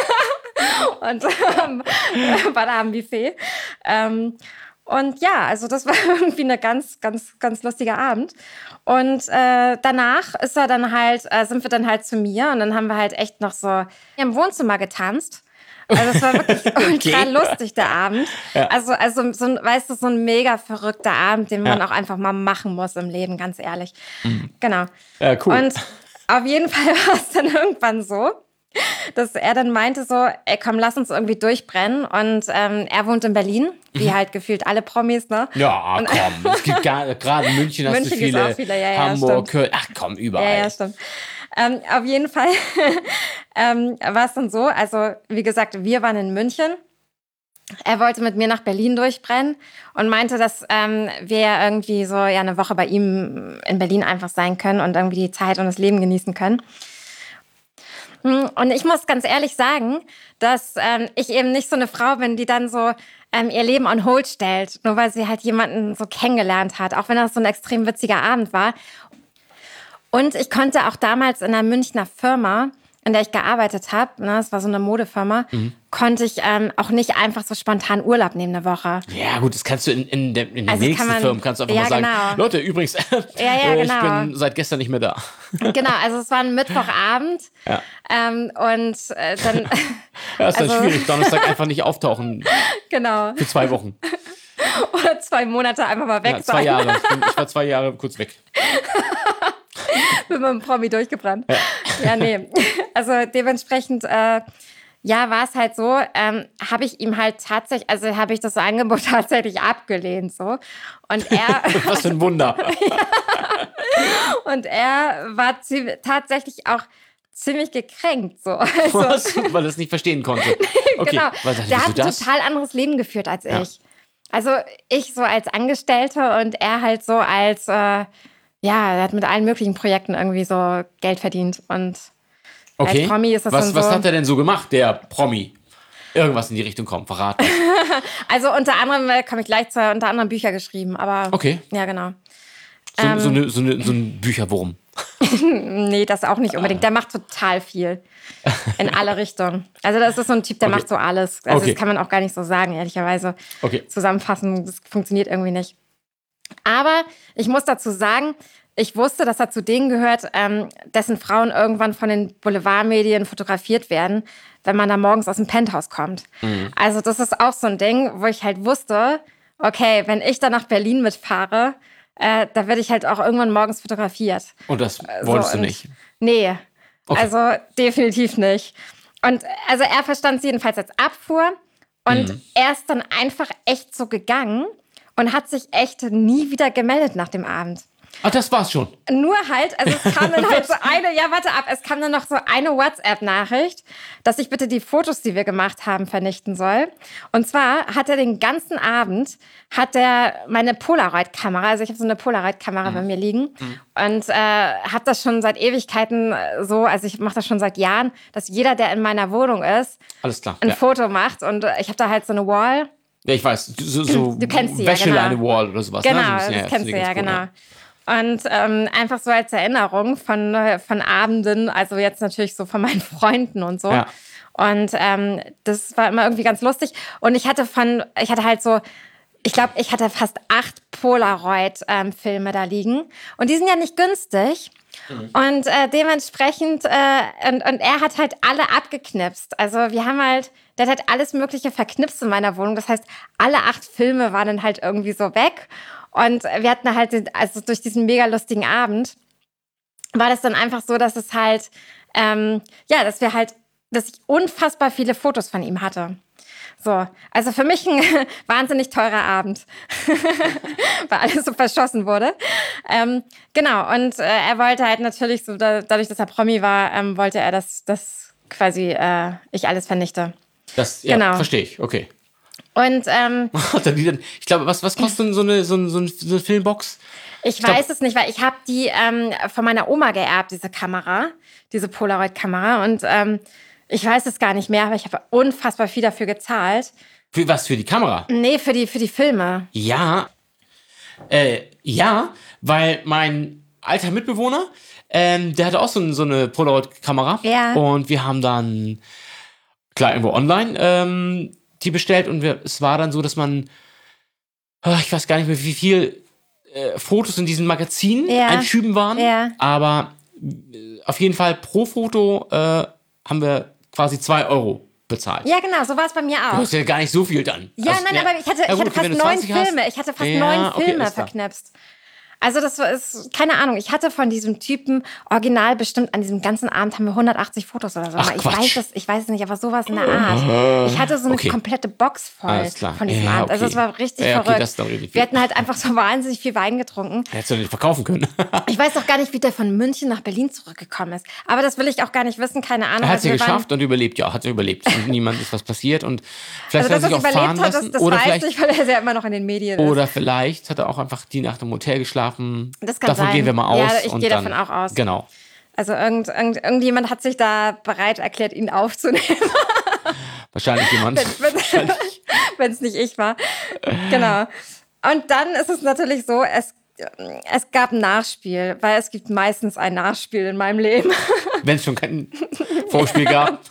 und ähm, war da am Buffet. Ähm, und ja, also das war irgendwie eine ganz, ganz, ganz lustiger Abend. Und äh, danach ist er dann halt, äh, sind wir dann halt zu mir und dann haben wir halt echt noch so im Wohnzimmer getanzt. Also es war wirklich ultra Okay. lustig, der Abend. Ja. Also, also so ein, weißt du, so ein mega verrückter Abend, den man Ja. auch einfach mal machen muss im Leben, ganz ehrlich. Genau. Ja, cool. Und auf jeden Fall war es dann irgendwann so, dass er dann meinte so, ey komm, lass uns irgendwie durchbrennen. Und ähm, er wohnt in Berlin, wie halt gefühlt alle Promis, ne? Ja, komm. Es gibt gar- gerade in München hast München du gibt's viele. auch viele, ja, ja, Hamburg, stimmt. Köln. Ach komm, überall. Ja, ja, stimmt. Ähm, auf jeden Fall ähm, war es dann so, also wie gesagt, wir waren in München. Er wollte mit mir nach Berlin durchbrennen und meinte, dass ähm, wir irgendwie so ja eine Woche bei ihm in Berlin einfach sein können und irgendwie die Zeit und das Leben genießen können. Und ich muss ganz ehrlich sagen, dass ähm, ich eben nicht so eine Frau bin, die dann so ähm, ihr Leben on hold stellt, nur weil sie halt jemanden so kennengelernt hat, auch wenn das so ein extrem witziger Abend war. Und ich konnte auch damals in einer Münchner Firma, in der ich gearbeitet habe, ne, das war so eine Modefirma, Mhm. konnte ich ähm, auch nicht einfach so spontan Urlaub nehmen eine Woche. Ja, gut, das kannst du in, in, der, in den Also nächsten kann man- Firmen kannst du einfach ja, mal sagen, genau. Leute, übrigens, Ja, ja, äh, genau. ich bin seit gestern nicht mehr da. Genau, also es war ein Mittwochabend Ja. ähm, und äh, dann, Ja, ist dann Also- schwierig, Donnerstag einfach nicht auftauchen genau, für zwei Wochen. oder zwei Monate einfach mal weg Ja, zwei sein. Jahre. Ich, bin, ich war zwei Jahre kurz weg. Bin mit dem Promi durchgebrannt. Ja, ja nee. Also dementsprechend, äh, ja, war es halt so, ähm, habe ich ihm halt tatsächlich, also habe ich das Angebot tatsächlich abgelehnt, so. Und er, Was für ein Wunder. und er war zie- tatsächlich auch ziemlich gekränkt, so. Also, Was? Weil er es nicht verstehen konnte. Okay, genau. weil dachte, Der wieso hat ein das? total anderes Leben geführt als Ja. ich. Also ich so als Angestellte und er halt so als, äh, Ja, er hat mit allen möglichen Projekten irgendwie so Geld verdient. Und Okay. als Promi ist das was, dann was so. hat er denn so gemacht, der Promi? Irgendwas in die Richtung kommt, verraten. Also unter anderem äh, komme ich gleich zu, unter anderem Bücher geschrieben, aber Okay. ja, genau. So, Ähm. so, eine, so, eine, so ein Bücherwurm. Nee, das auch nicht unbedingt. Der macht total viel. In alle Richtungen. Also das ist so ein Typ, der Okay. macht so alles. Also Okay. das kann man auch gar nicht so sagen, ehrlicherweise. Okay. Zusammenfassen, das funktioniert irgendwie nicht. Aber ich muss dazu sagen, ich wusste, dass er zu denen gehört, ähm, dessen Frauen irgendwann von den Boulevardmedien fotografiert werden, wenn man da morgens aus dem Penthouse kommt. Mhm. Also das ist auch so ein Ding, wo ich halt wusste, okay, wenn ich da nach Berlin mitfahre, äh, da werde ich halt auch irgendwann morgens fotografiert. Und das wolltest So, du und- nicht. Nee, Okay. also definitiv nicht. Und also er verstand es jedenfalls als Abfuhr und Mhm. er ist dann einfach echt so gegangen und hat sich echt nie wieder gemeldet nach dem Abend. Ach, das war's schon. Nur halt, also es kam dann halt so eine, ja warte ab, es kam dann noch so eine WhatsApp-Nachricht, dass ich bitte die Fotos, die wir gemacht haben, vernichten soll. Und zwar hat er den ganzen Abend, hat er meine Polaroid-Kamera, also ich habe so eine Polaroid-Kamera bei mir liegen und äh, habe das schon seit Ewigkeiten so, also ich mache das schon seit Jahren, dass jeder, der in meiner Wohnung ist, Alles klar. ein Ja. Foto macht und äh, ich habe da halt so eine Wall. ja, ich weiß. So, so Du kennst sie ja, Wäscheleine-Wall oder sowas. Genau, ne? So ein bisschen, das ja, kennst so du ja, ganz cool, genau. Und ähm, einfach so als Erinnerung von, äh, von Abenden, also jetzt natürlich so von meinen Freunden und so. Ja. Und ähm, das war immer irgendwie ganz lustig. Und ich hatte von, ich hatte halt so, ich glaube, ich hatte fast acht Polaroid-Filme da liegen. Und die sind ja nicht günstig. Und äh, dementsprechend, äh, und, und er hat halt alle abgeknipst. Also wir haben halt, der hat halt alles Mögliche verknipst in meiner Wohnung. Das heißt, alle acht Filme waren dann halt irgendwie so weg. Und wir hatten halt, den, also durch diesen mega lustigen Abend, war das dann einfach so, dass es halt, ähm, ja, dass wir halt, dass ich unfassbar viele Fotos von ihm hatte. So, also für mich ein wahnsinnig teurer Abend, weil alles so verschossen wurde. Ähm, genau, und äh, er wollte halt natürlich, so da, dadurch, dass er Promi war, ähm, wollte er, dass, dass quasi äh, ich alles vernichte. Das, ja, Genau. verstehe ich. Okay. Und ähm, Hat er die denn- Ich glaube, was, was kostet denn so eine, so eine, so eine, so eine Filmbox? ich glaub- weiß es nicht, weil ich habe die ähm, von meiner Oma geerbt, diese Kamera, diese Polaroid-Kamera. Und ähm, ich weiß es gar nicht mehr, aber ich habe unfassbar viel dafür gezahlt. Für was? Für die Kamera? Nee, für die, für die Filme. Ja. Äh, ja, weil mein alter Mitbewohner, ähm, der hatte auch so, ein, so eine Polaroid-Kamera. Ja. Und wir haben dann, klar, irgendwo online ähm, die bestellt. Und wir, es war dann so, dass man, oh, ich weiß gar nicht mehr, wie viel äh, Fotos in diesen Magazinen Ja. einschüben waren. Ja. Aber äh, auf jeden Fall pro Foto äh, haben wir quasi zwei Euro bezahlt. Ja, genau, so war es bei mir auch. Das ist ja gar nicht so viel dann. Ja, Also, nein, aber ich hatte, ja, ich gut, hatte okay, fast wenn du neun zwanzig hast. Filme. Ich hatte fast Ja, neun okay, Filme alles klar. verknipst. Also das war, ist, keine Ahnung, ich hatte von diesem Typen original bestimmt an diesem ganzen Abend haben wir hundertachtzig Fotos oder so. Ach, ich Quatsch. weiß es, ich weiß es nicht, aber sowas in der Art. Ich hatte so eine Okay. komplette Box voll Alles klar. von diesem Ja, Abend. Also okay. es war richtig Ja, okay, verrückt. das ist doch richtig viel. Wir hatten halt einfach so wahnsinnig viel Wein getrunken. Hättest du nicht verkaufen können. Ich weiß auch gar nicht, wie der von München nach Berlin zurückgekommen ist. Aber das will ich auch gar nicht wissen, keine Ahnung. Er hat Also es ja wir waren- geschafft und überlebt. Ja, hat er überlebt. Und niemand ist was passiert. Und vielleicht Also, hat dass er er sich auch fahren überlebt hat, das, lassen. das oder, weiß vielleicht, ich, weil er ist ja immer noch in den Medien ist. oder vielleicht hat er auch einfach die Nacht im Hotel geschlafen. Das kann Davon sein. gehen wir mal aus. Ja, ich und gehe dann, davon auch aus. Genau. Also irgend, irgend, irgendjemand hat sich da bereit erklärt, ihn aufzunehmen, Wahrscheinlich jemand. wenn es nicht ich war. Genau. Und dann ist es natürlich so, es, es gab ein Nachspiel, weil es gibt meistens ein Nachspiel in meinem Leben. Wenn es schon kein Vorspiel gab.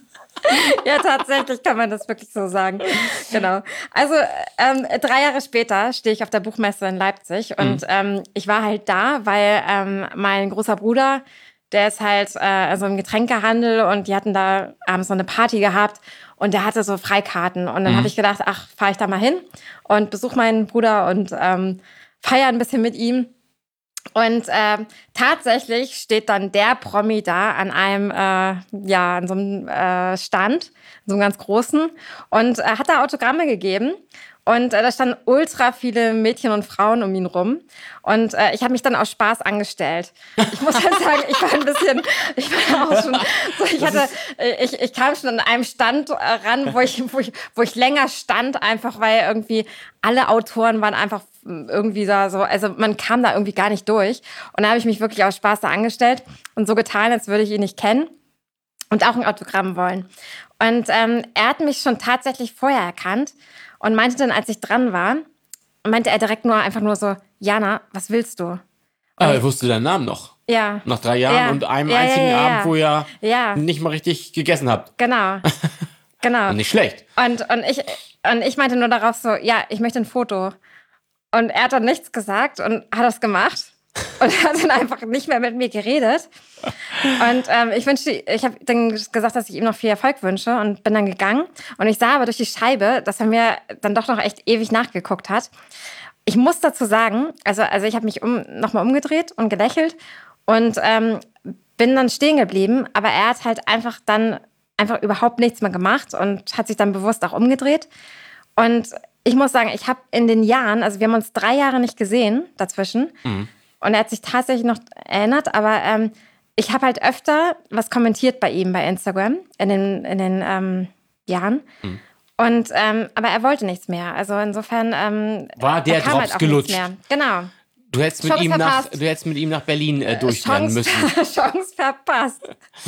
Ja, tatsächlich kann man das wirklich so sagen. Genau. Also ähm, drei Jahre später stehe ich auf der Buchmesse in Leipzig und ähm, ich war halt da, weil ähm, mein großer Bruder, der ist halt äh, also im Getränkehandel und die hatten da abends so eine Party gehabt und der hatte so Freikarten und dann habe ich gedacht, ach, fahre ich da mal hin und besuche meinen Bruder und ähm, feiere ein bisschen mit ihm. Und ähm, tatsächlich steht dann der Promi da an einem, äh, ja, an so einem äh, Stand, so einem ganz großen, und äh, hat da Autogramme gegeben. Und äh, da standen ultra viele Mädchen und Frauen um ihn rum. Und äh, ich habe mich dann aus Spaß angestellt. Ich muss halt sagen, ich war ein bisschen, ich war auch schon, so, ich hatte, äh, ich, ich kam schon an einem Stand äh, ran, wo ich, wo ich, wo ich länger stand, einfach weil irgendwie alle Autoren waren einfach irgendwie da so, also man kam da irgendwie gar nicht durch. Und da habe ich mich wirklich aus Spaß da angestellt und so getan, als würde ich ihn nicht kennen und auch ein Autogramm wollen. Und ähm, er hat mich schon tatsächlich vorher erkannt und meinte dann, als ich dran war, meinte er direkt nur einfach nur so, Jana, was willst du? Ah, er wusste deinen Namen noch. Ja. Nach drei Jahren ja. und einem ja, einzigen ja, ja, ja. Abend, wo ihr ja. nicht mal richtig gegessen habt. Genau. Genau. Und nicht schlecht. Und, und, ich, und ich meinte nur darauf so, ja, ich möchte ein Foto. Und er hat dann nichts gesagt und hat das gemacht. Und hat dann einfach nicht mehr mit mir geredet. Und ähm, ich wünschte, ich habe dann gesagt, dass ich ihm noch viel Erfolg wünsche und bin dann gegangen. Und ich sah aber durch die Scheibe, dass er mir dann doch noch echt ewig nachgeguckt hat. Ich muss dazu sagen, also, also ich habe mich um, nochmal umgedreht und gelächelt und ähm, bin dann stehen geblieben. Aber er hat halt einfach dann einfach überhaupt nichts mehr gemacht und hat sich dann bewusst auch umgedreht. Und ich muss sagen, ich habe in den Jahren, also wir haben uns drei Jahre nicht gesehen dazwischen. Mhm. Und er hat sich tatsächlich noch erinnert, aber ähm, ich habe halt öfter was kommentiert bei ihm bei Instagram in den, in den ähm, Jahren. Mhm. Und, ähm, aber er wollte nichts mehr. Also insofern ähm, war der kam Drops halt auch gelutscht. Nichts mehr. Genau. Du hättest, mit ihm nach, du hättest mit ihm nach Berlin äh, durchrennen müssen. Chance verpasst.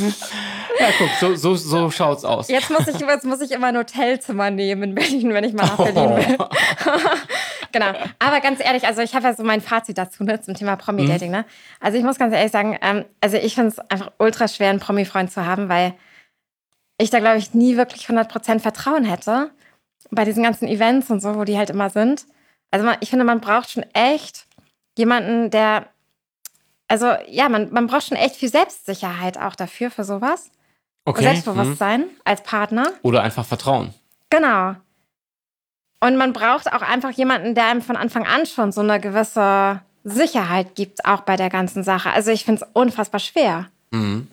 Ja, guck, so, so, so schaut's aus. Jetzt muss, ich, jetzt muss ich immer ein Hotelzimmer nehmen in Berlin, wenn ich mal nach Berlin will. Oh. Genau. Aber ganz ehrlich, also ich habe ja so mein Fazit dazu, ne, zum Thema Promi-Dating. Mhm. Ne? Also ich muss ganz ehrlich sagen, ähm, also ich finde es einfach ultra schwer, einen Promi-Freund zu haben, weil ich da, glaube ich, nie wirklich hundert Prozent Vertrauen hätte bei diesen ganzen Events und so, wo die halt immer sind. Also man, ich finde, man braucht schon echt jemanden, der, also ja, man, man braucht schon echt viel Selbstsicherheit auch dafür, für sowas. Okay. Selbstbewusstsein mhm. als Partner. Oder einfach Vertrauen. Genau. Und man braucht auch einfach jemanden, der einem von Anfang an schon so eine gewisse Sicherheit gibt, auch bei der ganzen Sache. Also ich finde es unfassbar schwer. Mhm.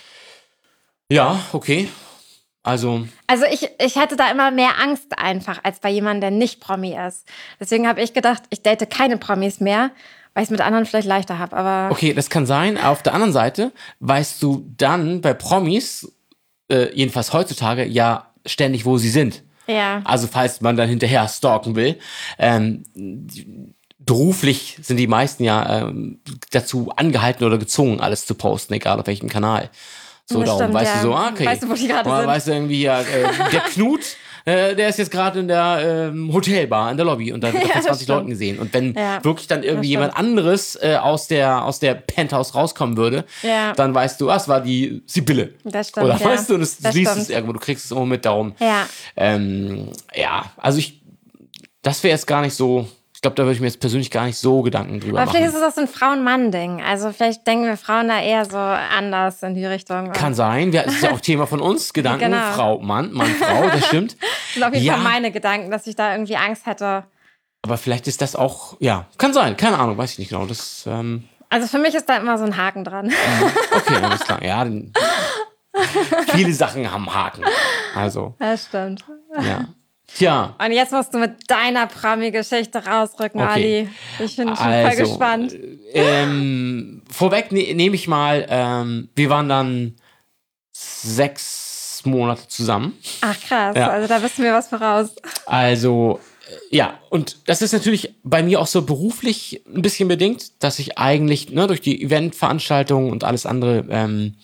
Ja, okay. Also, also ich, ich hatte da immer mehr Angst einfach, als bei jemandem, der nicht Promi ist. Deswegen habe ich gedacht, ich date keine Promis mehr, weil ich es mit anderen vielleicht leichter habe. Aber okay, das kann sein. Auf der anderen Seite weißt du dann bei Promis, äh, jedenfalls heutzutage, ja ständig, wo sie sind. Ja. Also falls man dann hinterher stalken will. Ähm, beruflich sind die meisten ja ähm, dazu angehalten oder gezwungen, alles zu posten, egal auf welchem Kanal. So, das darum stimmt, weißt ja. du so, okay. Weißt du, wo die gerade sind? Weißt du irgendwie, ja, äh, der Knut, äh, der ist jetzt gerade in der äh, Hotelbar, in der Lobby und da wird er Ja, von das zwanzig stimmt. Leuten gesehen. Und wenn Ja, wirklich dann irgendwie das jemand anderes äh, aus der aus der Penthouse rauskommen würde, Ja. dann weißt du, ah, es war die Sibylle. Das stimmt, Oder ja. weißt du, und das, du Das siehst stimmt. es irgendwo, du kriegst es immer mit darum. Ja. Ähm, ja, also ich, das wäre jetzt gar nicht so, ich glaube, da würde ich mir jetzt persönlich gar nicht so Gedanken drüber Aber vielleicht machen. ist es auch so ein Frauen-Mann-Ding. Also vielleicht denken wir Frauen da eher so anders in die Richtung. Kann sein, wir, das ist ja auch Thema von uns, Gedanken, Genau. Frau, Mann, Mann, Frau, das stimmt. Das sind auf jeden Ja. Fall meine Gedanken, dass ich da irgendwie Angst hätte. Aber vielleicht ist das auch, ja, kann sein, keine Ahnung, weiß ich nicht genau. Das, ähm, Also für mich ist da immer so ein Haken dran. okay, alles klar. Ja, dann, viele Sachen haben Haken. Also, Das stimmt. ja. Tja, Und jetzt musst du mit deiner Promi-Geschichte rausrücken, Okay. Ali. Ich bin schon voll also, gespannt. ähm, vorweg ne, nehme ich mal, ähm, wir waren dann sechs Monate zusammen. Ach krass, Ja. also da wissen wir was voraus. Also, äh, ja, und das ist natürlich bei mir auch so beruflich ein bisschen bedingt, dass ich eigentlich ne, durch die Eventveranstaltungen und alles andere ähm,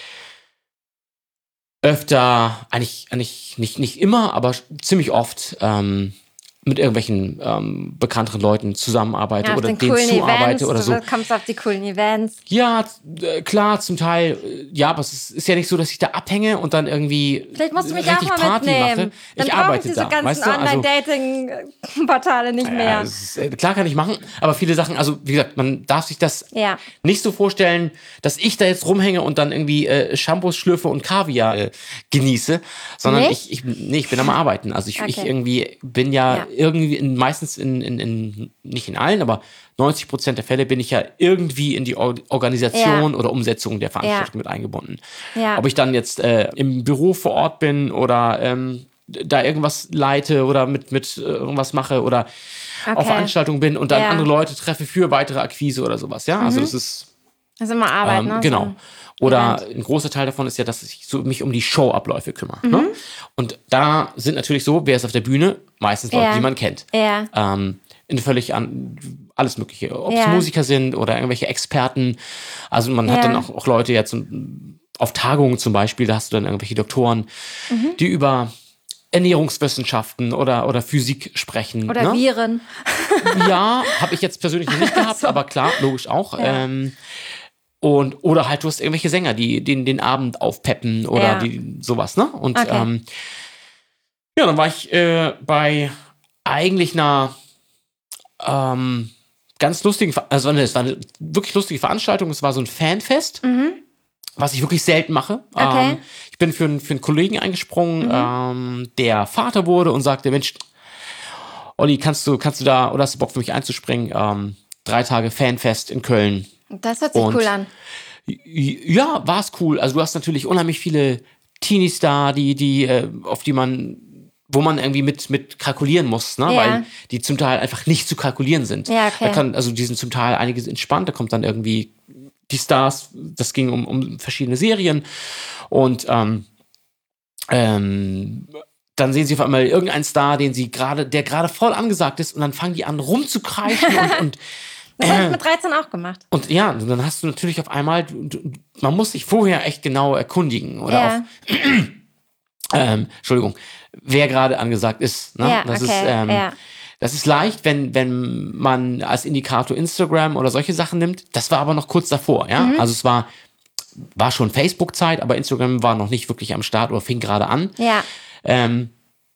öfter, eigentlich, eigentlich nicht, nicht immer, aber ziemlich oft ähm, mit irgendwelchen ähm, bekannteren Leuten zusammenarbeite Ja, auf oder den denen coolen zuarbeite Events, oder so. du kommst auf die coolen Events. Ja, äh, klar, zum Teil, äh, ja, aber es ist, ist ja nicht so, dass ich da abhänge und dann irgendwie Vielleicht musst du mich richtig auch mal Party mitnehmen. mache. Dann Ich brauche ich arbeite diese da, ganzen weißt du? Also, Online-Dating-Portale nicht ja, mehr. es ist, äh, klar kann ich machen, aber viele Sachen, also wie gesagt, man darf sich das Ja. nicht so vorstellen, dass ich da jetzt rumhänge und dann irgendwie äh, Shampoos schlürfe und Kaviar äh, genieße, sondern Nicht? ich, ich, nee, ich bin am Arbeiten. Also ich, ich Okay. irgendwie bin ja, Ja. irgendwie in, meistens in, in, in, nicht in allen, aber neunzig Prozent der Fälle bin ich ja irgendwie in die Or- Organisation Ja. oder Umsetzung der Veranstaltung mit eingebunden. Ja. Ob ich dann jetzt äh, im Büro vor Ort bin oder ähm, da irgendwas leite oder mit, mit äh, irgendwas mache oder auf Okay. Veranstaltungen bin und dann Ja. andere Leute treffe für weitere Akquise oder sowas. Ja, also das ist Das ist immer Arbeit, ähm, ne? genau. So. Oder Event. ein großer Teil davon ist ja, dass ich so mich um die Showabläufe kümmere. Ne? Und da sind natürlich so, wer ist auf der Bühne? Meistens Leute, Ja. die man kennt. Ja. Ähm, in völlig an alles Mögliche. Ob es Ja. Musiker sind oder irgendwelche Experten. Also man hat Ja. dann auch, auch Leute jetzt auf Tagungen zum Beispiel, da hast du dann irgendwelche Doktoren, Mhm. die über Ernährungswissenschaften oder, oder Physik sprechen. Oder ne? Viren. Ja, habe ich jetzt persönlich noch nicht gehabt, aber klar, logisch auch. Ja. Ähm, und, oder halt, du hast irgendwelche Sänger, die den, den Abend aufpeppen oder Ja. die, sowas, ne? Und Okay. ähm, ja, dann war ich äh, bei eigentlich einer ähm, ganz lustigen, Ver- also ne, es war eine wirklich lustige Veranstaltung, es war so ein Fanfest, was ich wirklich selten mache. Mhm. Okay. Ähm, ich bin für, einen- für einen Kollegen eingesprungen, ähm, der Vater wurde und sagte, Mensch, Olli, kannst du, kannst du da, oder hast du Bock für mich einzuspringen? Ähm, drei Tage Fanfest in Köln. Das hört sich Und- cool an. Ja, war es cool. Also du hast natürlich unheimlich viele Teenies da, die, die, äh, auf die man, wo man irgendwie mit, mit kalkulieren muss, ne? Ja. Weil die zum Teil einfach nicht zu kalkulieren sind. Ja, okay. Da kann, also die sind zum Teil einiges entspannt, da kommt dann irgendwie die Stars, das ging um, um verschiedene Serien und ähm, ähm, dann sehen sie auf einmal irgendeinen Star, den sie gerade, der gerade voll angesagt ist und dann fangen die an rumzukreischen und, und Das habe ich mit dreizehn auch gemacht. Und ja, dann hast du natürlich auf einmal, du- du- man muss sich vorher echt genau erkundigen oder Ja. auf, ähm, Entschuldigung, wer gerade angesagt ist. Ne? Ja, das okay, ist, ähm, ja. das ist leicht, wenn, wenn man als Indikator Instagram oder solche Sachen nimmt. Das war aber noch kurz davor, ja. Mhm. Also es war, war schon Facebook-Zeit, aber Instagram war noch nicht wirklich am Start oder fing gerade an. Ja. Ähm,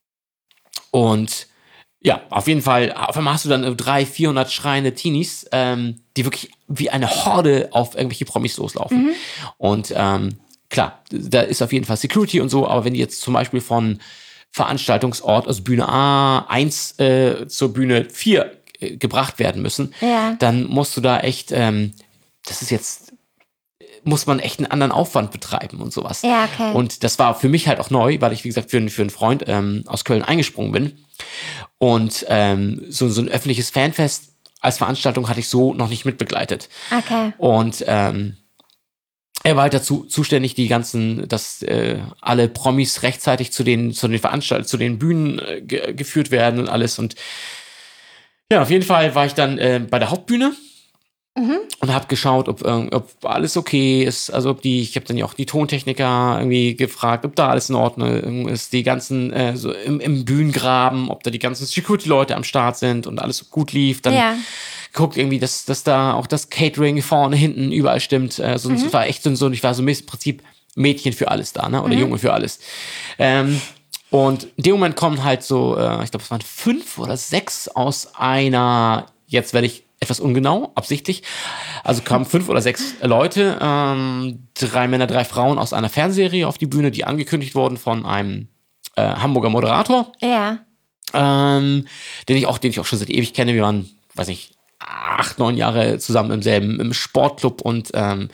und ja, auf jeden Fall, auf einmal hast du dann dreihundert, vierhundert schreiende Teenies, ähm, die wirklich wie eine Horde auf irgendwelche Promis loslaufen. Und ähm, klar, da ist auf jeden Fall Security und so, aber wenn die jetzt zum Beispiel von Veranstaltungsort, also Bühne A eins äh, zur Bühne vier äh, gebracht werden müssen, Ja. dann musst du da echt, ähm, das ist jetzt, muss man echt einen anderen Aufwand betreiben und sowas. Ja, okay. Und das war für mich halt auch neu, weil ich, wie gesagt, für, einen- für einen Freund ähm, aus Köln eingesprungen bin. Und ähm, so, so ein öffentliches Fanfest als Veranstaltung hatte ich so noch nicht mitbegleitet. Okay. Und ähm, er war halt dazu zuständig, die ganzen, dass äh, alle Promis rechtzeitig zu den, zu den Veranstaltungen, zu den Bühnen äh, ge geführt werden und alles. Und ja, auf jeden Fall war ich dann äh, bei der Hauptbühne und habe geschaut, ob, äh, ob alles okay ist. Also ob die, ich habe dann ja auch die Tontechniker irgendwie gefragt, ob da alles in Ordnung ist, die ganzen äh, so im, im Bühnengraben, ob da die ganzen Security-Leute am Start sind und alles gut lief. Dann Ja. guckt irgendwie, dass, dass da auch das Catering vorne, hinten, überall stimmt. Äh, so, Es war echt so, so, ich war so im Prinzip Mädchen für alles da, ne? Oder Junge für alles. Ähm, und in dem Moment kommen halt so, äh, ich glaube, es waren fünf oder sechs aus einer, jetzt werde ich etwas ungenau, absichtlich. Also kamen fünf oder sechs Leute, ähm, drei Männer, drei Frauen aus einer Fernsehserie auf die Bühne, die angekündigt wurden von einem äh, Hamburger Moderator, Ja. ähm, den ich auch, den ich auch schon seit ewig kenne. Wir waren, weiß nicht, acht, neun Jahre zusammen im selben im Sportclub und ähm,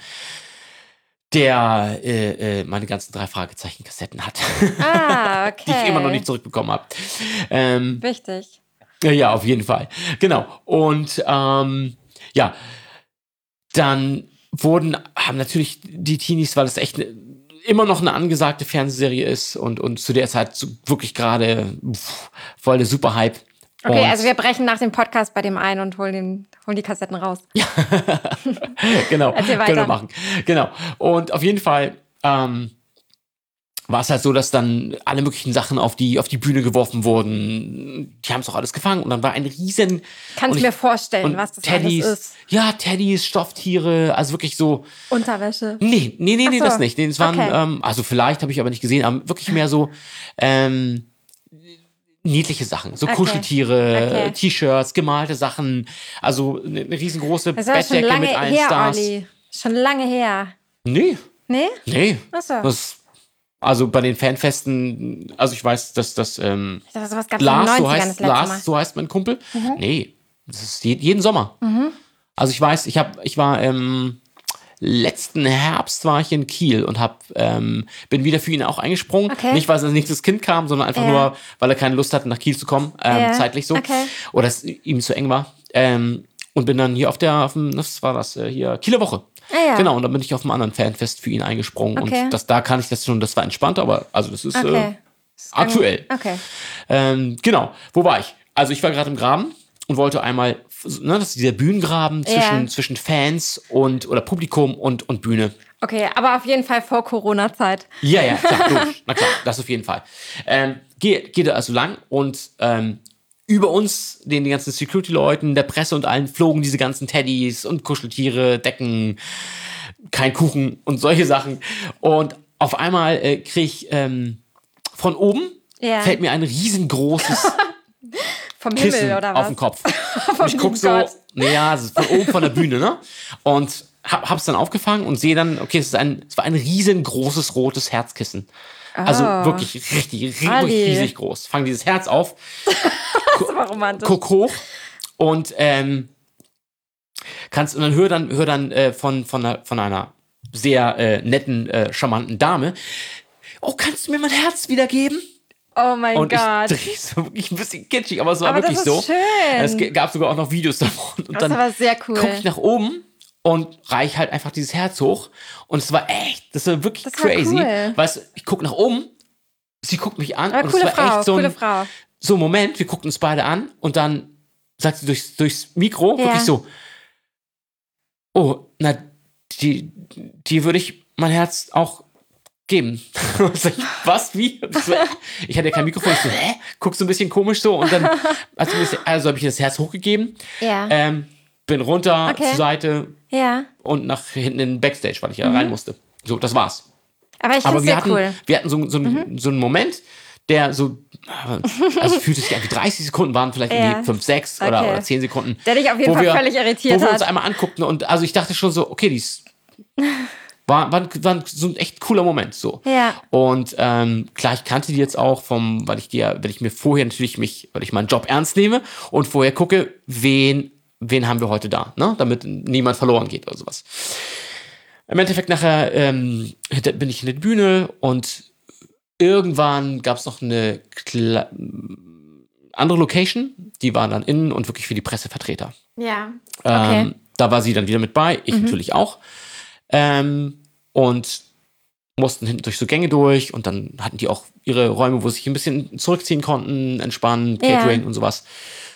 der äh, äh, meine ganzen drei Fragezeichen-Kassetten hat, Ah, okay. die ich immer noch nicht zurückbekommen habe. Ähm, Wichtig. ja, ja, auf jeden Fall. Genau. Und ähm, ja, dann wurden, haben natürlich die Teenies, weil das echt ne, immer noch eine angesagte Fernsehserie ist und, und zu der Zeit so wirklich gerade pff, voll der Superhype. Okay, Und- also wir brechen nach dem Podcast bei dem ein und holen, den, holen die Kassetten raus. genau, Erzähl weiter. können wir machen. Genau. Und auf jeden Fall ähm, war es halt so, dass dann alle möglichen Sachen auf die, auf die Bühne geworfen wurden. Die haben es auch alles gefangen und dann war ein riesen... Kannst und du mir ich- vorstellen, und was das Teddys, alles ist? Ja, Teddys, Stofftiere, also wirklich so... Unterwäsche. Nee, nee, nee, nee, Ach so. das nicht. Nee, das waren, Okay. ähm, also vielleicht habe ich aber nicht gesehen, aber wirklich mehr so ähm, niedliche Sachen. So Okay. Kuscheltiere, Okay. T-Shirts, gemalte Sachen, also eine, eine riesengroße Das ist aber schon Bettdecke lange mit allen her, Stars. Olli. Schon lange her. Nee, Nee? nee. Ach so. Das, also bei den Fanfesten, also ich weiß, dass das ähm, Ich dachte, sowas gab es in den Lars, so neunzigern das heißt, letzte Mal. Mhm. Lars, so heißt mein Kumpel. Nee, das ist je, jeden Sommer. Also ich weiß, ich habe, ich war im letzten Herbst war ich in Kiel und hab, ähm, bin wieder für ihn auch eingesprungen. Okay. Nicht, weil sein nächstes Kind kam, sondern einfach Ja. nur, weil er keine Lust hatte, nach Kiel zu kommen, ähm, Ja. zeitlich so. Okay. Oder es ihm zu eng war. Ähm, und bin dann hier auf der, auf dem, was war das, äh, hier, Kieler Woche. Ah, ja. Genau, und dann bin ich auf einem anderen Fanfest für ihn eingesprungen. Okay. Und das, da kann ich das schon, das war entspannt, aber also das ist Okay. äh, aktuell. Okay. Ähm, genau, wo war ich? Also ich war gerade im Graben und wollte einmal, ne, das ist dieser Bühnengraben zwischen, Ja. zwischen Fans und oder Publikum und, und Bühne. Okay, aber auf jeden Fall vor Corona-Zeit. Ja, ja, klar, logisch. Na klar, das auf jeden Fall. Ähm, geh, geh da also lang und ähm, über uns, den, den ganzen Security-Leuten, der Presse und allen, flogen diese ganzen Teddys und Kuscheltiere, Decken, kein Kuchen und solche Sachen. Und auf einmal äh, krieg ich ähm, von oben, Ja. fällt mir ein riesengroßes Vom Kissen Himmel oder auf was? den Kopf. Vom Und ich guck lieben so, Gott. naja, es ist von oben von der Bühne, ne? Und hab, hab's dann aufgefangen und sehe dann, okay, es ist ein, es war ein riesengroßes rotes Herzkissen. Also Oh. wirklich richtig, richtig Ali. riesig groß. Fang dieses Herz auf, Das war romantisch. guck hoch und ähm, kannst und dann hör dann hör dann äh, von von einer, von einer sehr äh, netten, äh, charmanten Dame. Oh, kannst du mir mein Herz wiedergeben? Oh mein Und Gott. ich drehe so wirklich ein bisschen kitschig, aber es war Aber das wirklich ist so. schön. Es g- gab sogar auch noch Videos davon. Und Das dann ist aber sehr cool. gucke ich nach oben und reich halt einfach dieses Herz hoch. Und es war echt, das war wirklich Das war crazy. cool. Weißt du, ich gucke nach oben, sie guckt mich an Aber und coole es war Frau, echt so coole ein, Frau. so ein Moment, wir guckten uns beide an und dann sagt sie durchs, durchs Mikro Ja. wirklich so, oh, na, die, die würde ich mein Herz auch geben. Und sag ich, was, wie? Und ich so, ich hatte ja kein Mikrofon, ich so, hä? Guck so ein bisschen komisch so und dann, also, also habe ich das Herz hochgegeben, Ja. ähm, bin runter Okay. zur Seite Ja. und nach hinten in den Backstage, weil ich ja rein musste. So, das war's. Aber ich finde Aber es wir sehr hatten, cool. wir hatten so, so, einen- so einen Moment, der so, also fühlte sich an wie dreißig Sekunden waren, vielleicht Ja. irgendwie fünf, sechs oder, Okay. oder zehn Sekunden. Der dich auf jeden wo Fall wir, völlig irritiert Wo wir uns hat. einmal anguckten und also ich dachte schon so, okay, die ist, war, war, war so ein echt cooler Moment so. Ja. Und ähm, klar, ich kannte die jetzt auch vom, weil ich die ja, weil ich mir vorher natürlich mich, weil ich meinen Job ernst nehme und vorher gucke, wen, wen haben wir heute da, ne? Damit niemand verloren geht oder sowas. Im Endeffekt nachher ähm, hinter- bin ich in der Bühne und irgendwann gab es noch eine Kla- andere Location, die war dann innen und wirklich für die Pressevertreter. Ja. Okay. Ähm, da war sie dann wieder mit bei, ich natürlich auch. Ähm, und mussten hinten durch so Gänge durch und dann hatten die auch ihre Räume, wo sie sich ein bisschen zurückziehen konnten, entspannen, Ja. Catering und sowas.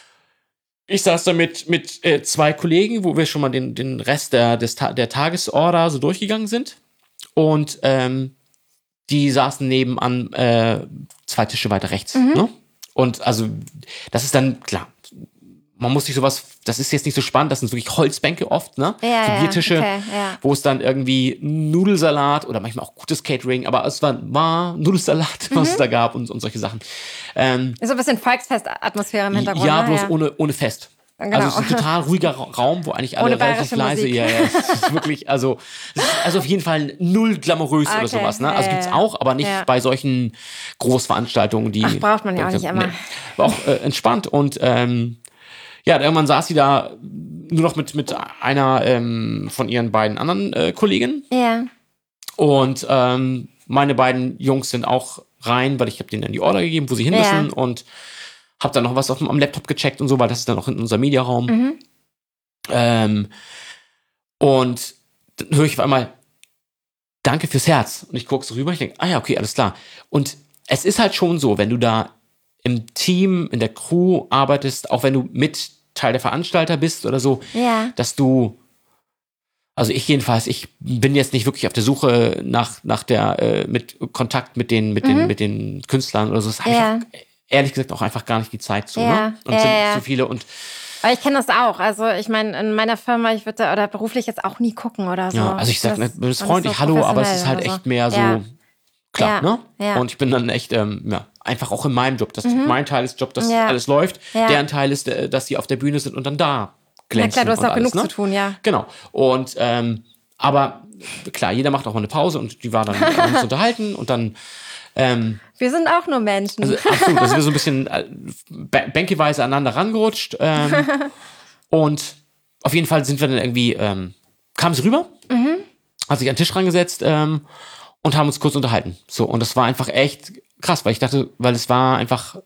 Ich saß da mit, mit äh, zwei Kollegen, wo wir schon mal den, den Rest der, des, Ta- der Tagesorder so durchgegangen sind. Und ähm, die saßen nebenan äh, zwei Tische weiter rechts. Mhm. Ne? Und also, das ist dann, klar, man muss sich sowas, das ist jetzt nicht so spannend, das sind wirklich Holzbänke oft, ne? Ja, so ja, Biertische, okay, ja. wo es dann irgendwie Nudelsalat oder manchmal auch gutes Catering, aber es war, war Nudelsalat, was Mhm. es da gab und, und solche Sachen. Ähm, Ist so ein bisschen Volksfest-Atmosphäre im Hintergrund. ja, ne? bloß Ohne, ohne Fest. Genau. Also es ist ein total ruhiger Ra- Raum, wo eigentlich alle Ohne relativ bayerische leise. Musik. Ja, ja, es ist wirklich, also, es ist also auf jeden Fall null glamourös Okay, oder sowas. Ne? Also ja, gibt's ja. auch, aber nicht Ja. bei solchen Großveranstaltungen, die. Ach, braucht man ja auch nicht immer. War auch äh, entspannt und ähm, ja, irgendwann saß sie da nur noch mit, mit einer ähm, von ihren beiden anderen äh, Kolleginnen. Ja. Und ähm, meine beiden Jungs sind auch rein, weil ich habe denen dann die Order gegeben, wo sie hin Ja. müssen und habe dann noch was auf dem, am Laptop gecheckt und so, weil das ist dann auch in unserem Mediaraum. Mhm. Ähm, und dann höre ich auf einmal, danke fürs Herz. Und ich gucke so rüber, ich denke, ah ja, okay, alles klar. Und es ist halt schon so, wenn du da im Team, in der Crew arbeitest, auch wenn du mit Teil der Veranstalter bist oder so, Ja. dass du, also ich jedenfalls, ich bin jetzt nicht wirklich auf der Suche nach, nach der, äh, mit Kontakt mit den, mit den, mit den Künstlern oder so. Das habe Ja. ich auch, ehrlich gesagt auch einfach gar nicht die Zeit zu, Ja. ne? Und Ja, sind ja. zu viele und Aber ich kenne das auch. Also ich meine, in meiner Firma, ich würde da oder beruflich jetzt auch nie gucken oder so. ja, also ich sag, Das- ne, das ist man freundlich, so hallo, aber es ist halt professionell echt oder mehr so, Ja. klar, Ja, ne? ja. Und ich bin dann echt, ähm, ja, einfach auch in meinem Job. Das, Mein Teil ist Job, dass Ja. alles läuft. Ja. Deren Teil ist, äh, dass sie auf der Bühne sind und dann da Na glänzen. klar, du hast und auch alles, genug ne? zu tun, ja. Genau. Und, ähm, aber klar, jeder macht auch mal eine Pause und die war dann haben uns unterhalten und dann, ähm, Wir sind auch nur Menschen. also absolut, also wir so ein bisschen äh, bä- bänkeweise aneinander rangerutscht. Ähm, und auf jeden Fall sind wir dann irgendwie, ähm, kamen sie rüber, hat sich an den Tisch rangesetzt ähm, und haben uns kurz unterhalten. So, und das war einfach echt krass, weil ich dachte, weil es war einfach,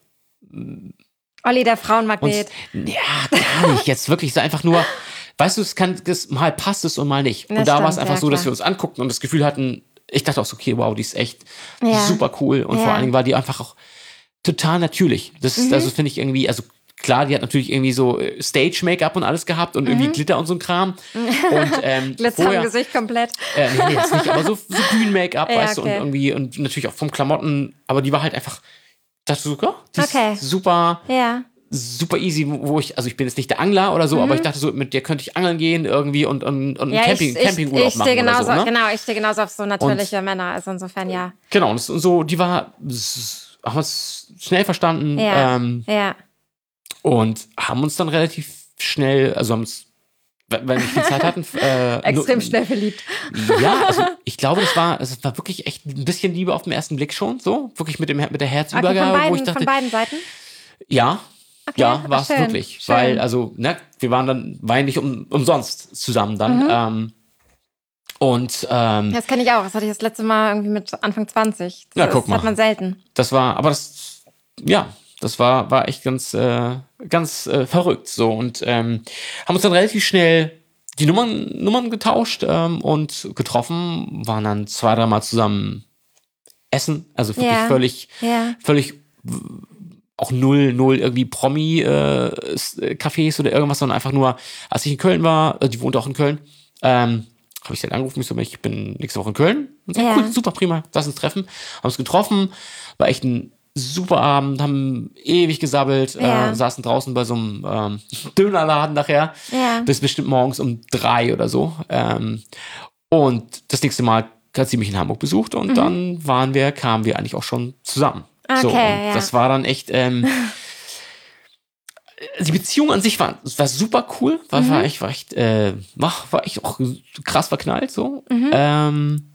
Olli, der uns, Frauenmagnet. ja, gar nicht, jetzt wirklich, so einfach nur, weißt du, es kann, das, mal passt es und mal nicht. Das und da war es stimmt, einfach ja, so, dass klar. wir uns anguckten und das Gefühl hatten, ich dachte auch so, okay, wow, die ist echt Ja. super cool und Ja. vor allen Dingen war die einfach auch total natürlich. Das ist, also finde ich irgendwie, also klar, die hat natürlich irgendwie so äh, Stage-Make-up und alles gehabt und irgendwie Glitter und so ein Kram. Und, ähm, Glitzer vorher, im Gesicht komplett. Äh, nee, nee, jetzt nicht, aber so, so Bühnen-Make-up, Ja, weißt du, und okay. irgendwie, und natürlich auch vom Klamotten, aber die war halt einfach, dachte so, ja, die Okay. ist super, Ja. super easy, wo ich, also ich bin jetzt nicht der Angler oder so, aber ich dachte so, mit der könnte ich angeln gehen irgendwie und, und, und Mhm. Ja, einen Camping, ich, ich, Campingurlaub ich machen stehe genauso, oder so, ne? genau, ich stehe genauso auf so natürliche Männer, also insofern ja. Genau, und so, die war, s- haben uns schnell verstanden Ja, ähm, ja. und haben uns dann relativ schnell, also haben uns, wenn wir nicht viel Zeit hatten, äh, Extrem nur- schnell verliebt. Ja, also ich glaube, das war, es war wirklich echt ein bisschen Liebe auf den ersten Blick schon, so, wirklich mit dem mit der Okay, Herzübergabe, von, beiden, wo ich dachte, von beiden Seiten? ja, Okay, ja, ach, war es schön, wirklich, schön. weil also, ne, wir waren dann, war ja nicht um, umsonst zusammen dann, Mhm. ähm, und ähm, Das kenne ich auch. Das hatte ich das letzte Mal irgendwie mit Anfang zwanzig. Das, Ja, guck mal. das hat man selten. das war, aber das, ja, das war, war echt ganz, äh, ganz äh, verrückt, so, und ähm, haben uns dann relativ schnell die Nummern, Nummern getauscht ähm, und getroffen, waren dann zwei, dreimal zusammen essen, also wirklich Ja. völlig, Ja. völlig w- auch null, null irgendwie Promi-Cafés oder irgendwas, sondern einfach nur, als ich in Köln war, äh, die wohnt auch in Köln, ähm, habe ich sie dann angerufen, ich so, ich bin nächste Woche in Köln. Und so, Ja. cool, super, prima, lass uns treffen. Haben uns getroffen, war echt ein super Abend, haben ewig gesabbelt, Ja. äh, saßen draußen bei so einem ähm, Dönerladen nachher, Ja. bis bestimmt morgens um drei oder so. Ähm, und das nächste Mal hat sie mich in Hamburg besucht und dann waren wir, kamen wir eigentlich auch schon zusammen. so, und Mhm. Okay, ja. das war dann echt, ähm, die Beziehung an sich war, war super cool, war, Mhm. war echt, war echt, äh, war, war echt auch krass verknallt so. Mhm. Ähm,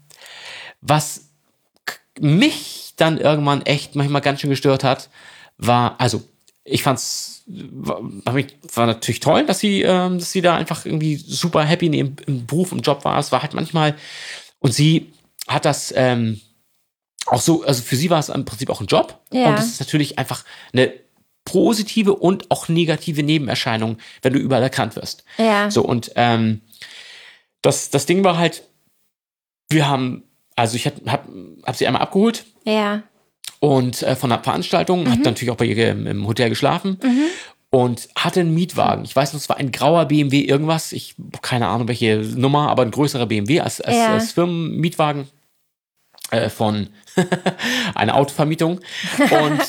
was k- mich dann irgendwann echt manchmal ganz schön gestört hat, war, also ich fand's, war, war mich- war natürlich toll, dass sie, ähm, dass sie da einfach irgendwie super happy in ihrem im Beruf, im Job war. Es war halt manchmal, und sie hat das ähm, auch so, also für sie war es im Prinzip auch ein Job. Ja. Und das ist natürlich einfach eine positive und auch negative Nebenerscheinung, wenn du überall erkannt wirst. Ja. So, und ähm, das, das Ding war halt, wir haben, also ich hab, hab, hab sie einmal abgeholt Ja. und äh, von der Veranstaltung, Mhm. hat natürlich auch bei ihr im, im Hotel geschlafen und hatte einen Mietwagen. Ich weiß noch, es war ein grauer B M W irgendwas, ich keine Ahnung welche Nummer, aber ein größerer B M W als, als, Ja. als Firmenmietwagen äh, von einer Autovermietung und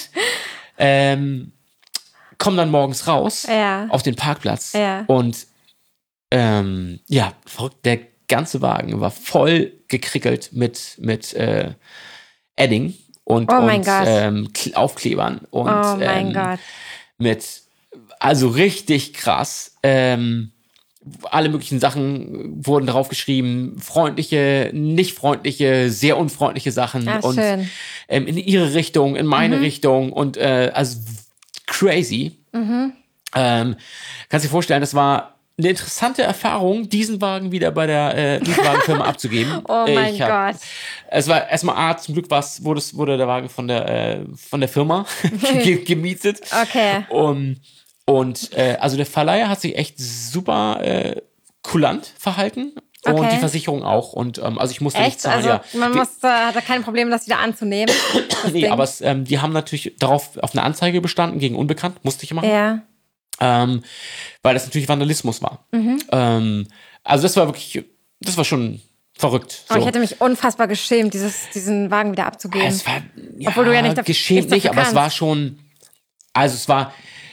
ähm, kommen dann morgens raus Ja. auf den Parkplatz Ja. und ähm, ja, verrückt, der ganze Wagen war voll gekrickelt mit, mit äh, Edding und, Oh mein und Gott. ähm, Kl- Aufklebern und Oh mein ähm, Gott. mit, also richtig krass. Ähm, alle möglichen Sachen wurden drauf geschrieben, freundliche, nicht freundliche, sehr unfreundliche Sachen Ach, und schön. ähm, in ihre Richtung, in meine Mhm. Richtung und äh, also crazy. Mhm. Ähm, kannst dir vorstellen, das war eine interessante Erfahrung, diesen Wagen wieder bei der äh, Mietwagenfirma abzugeben. Oh mein Ich hab- Gott. Es war erstmal A, zum Glück war's, wurde, es- wurde der Wagen von der, äh, von der Firma ge- gemietet. Okay. Um, und äh, also der Verleiher hat sich echt super äh, kulant verhalten. Und Okay. die Versicherung auch. Und ähm, also ich musste nicht Echt? zahlen. Also ja. man Wir- muss, da, hat da kein Problem, das wieder anzunehmen. Das nee, Ding. aber es, ähm, die haben natürlich darauf auf eine Anzeige bestanden gegen Unbekannt, musste ich machen. Ja. Ähm, weil das natürlich Vandalismus war. Mhm. Ähm, also das war wirklich, das war schon verrückt. Oh, So. ich hätte mich unfassbar geschämt, dieses, diesen Wagen wieder abzugeben. es war, ja, Obwohl du ja nicht dafür- geschämt nichts nicht, dafür aber es war kannst. schon, also es war,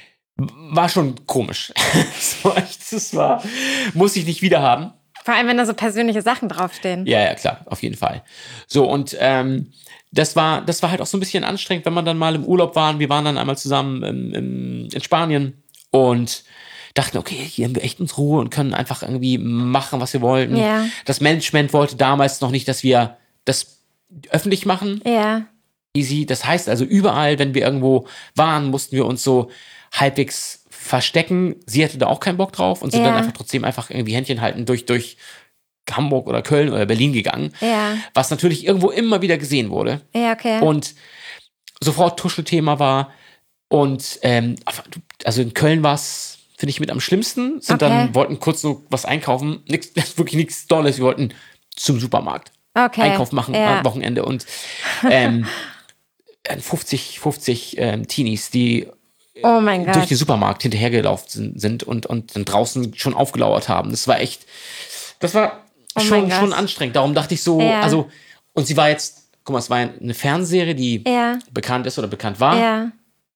war schon komisch. Es war echt, es war, muss ich nicht wieder haben. Vor allem, wenn da so persönliche Sachen draufstehen. Ja, ja, klar, auf jeden Fall. So, und ähm, das war, das war halt auch so ein bisschen anstrengend, wenn man dann mal im Urlaub waren. Wir waren dann einmal zusammen im, im, in Spanien und dachten, okay, hier haben wir echt uns Ruhe und können einfach irgendwie machen, was wir wollten. Ja. Das Management wollte damals noch nicht, dass wir das öffentlich machen. Ja. Easy. Das heißt also, überall, wenn wir irgendwo waren, mussten wir uns so halbwegs verstecken. Sie hatte da auch keinen Bock drauf und sind Ja. dann einfach trotzdem einfach irgendwie Händchen halten durch, durch Hamburg oder Köln oder Berlin gegangen. Ja. Was natürlich irgendwo immer wieder gesehen wurde. Ja, okay. Und sofort Tuschelthema war. Und ähm, also in Köln war es, finde ich, mit am schlimmsten. Sind Okay. dann, wollten kurz so was einkaufen. Nix, wirklich nichts Dolles. Wir wollten zum Supermarkt. okay. Einkauf machen Ja. am Wochenende. Und ähm, fünfzig, fünfzig ähm, Teenies, die Oh mein Gott. durch den Supermarkt hinterhergelaufen sind und, und dann draußen schon aufgelauert haben. Das war echt, das war Oh mein schon, Gott. schon anstrengend. Darum dachte ich so, Ja. also, und sie war jetzt, guck mal, es war eine Fernsehserie, die Ja. bekannt ist oder bekannt war, Ja.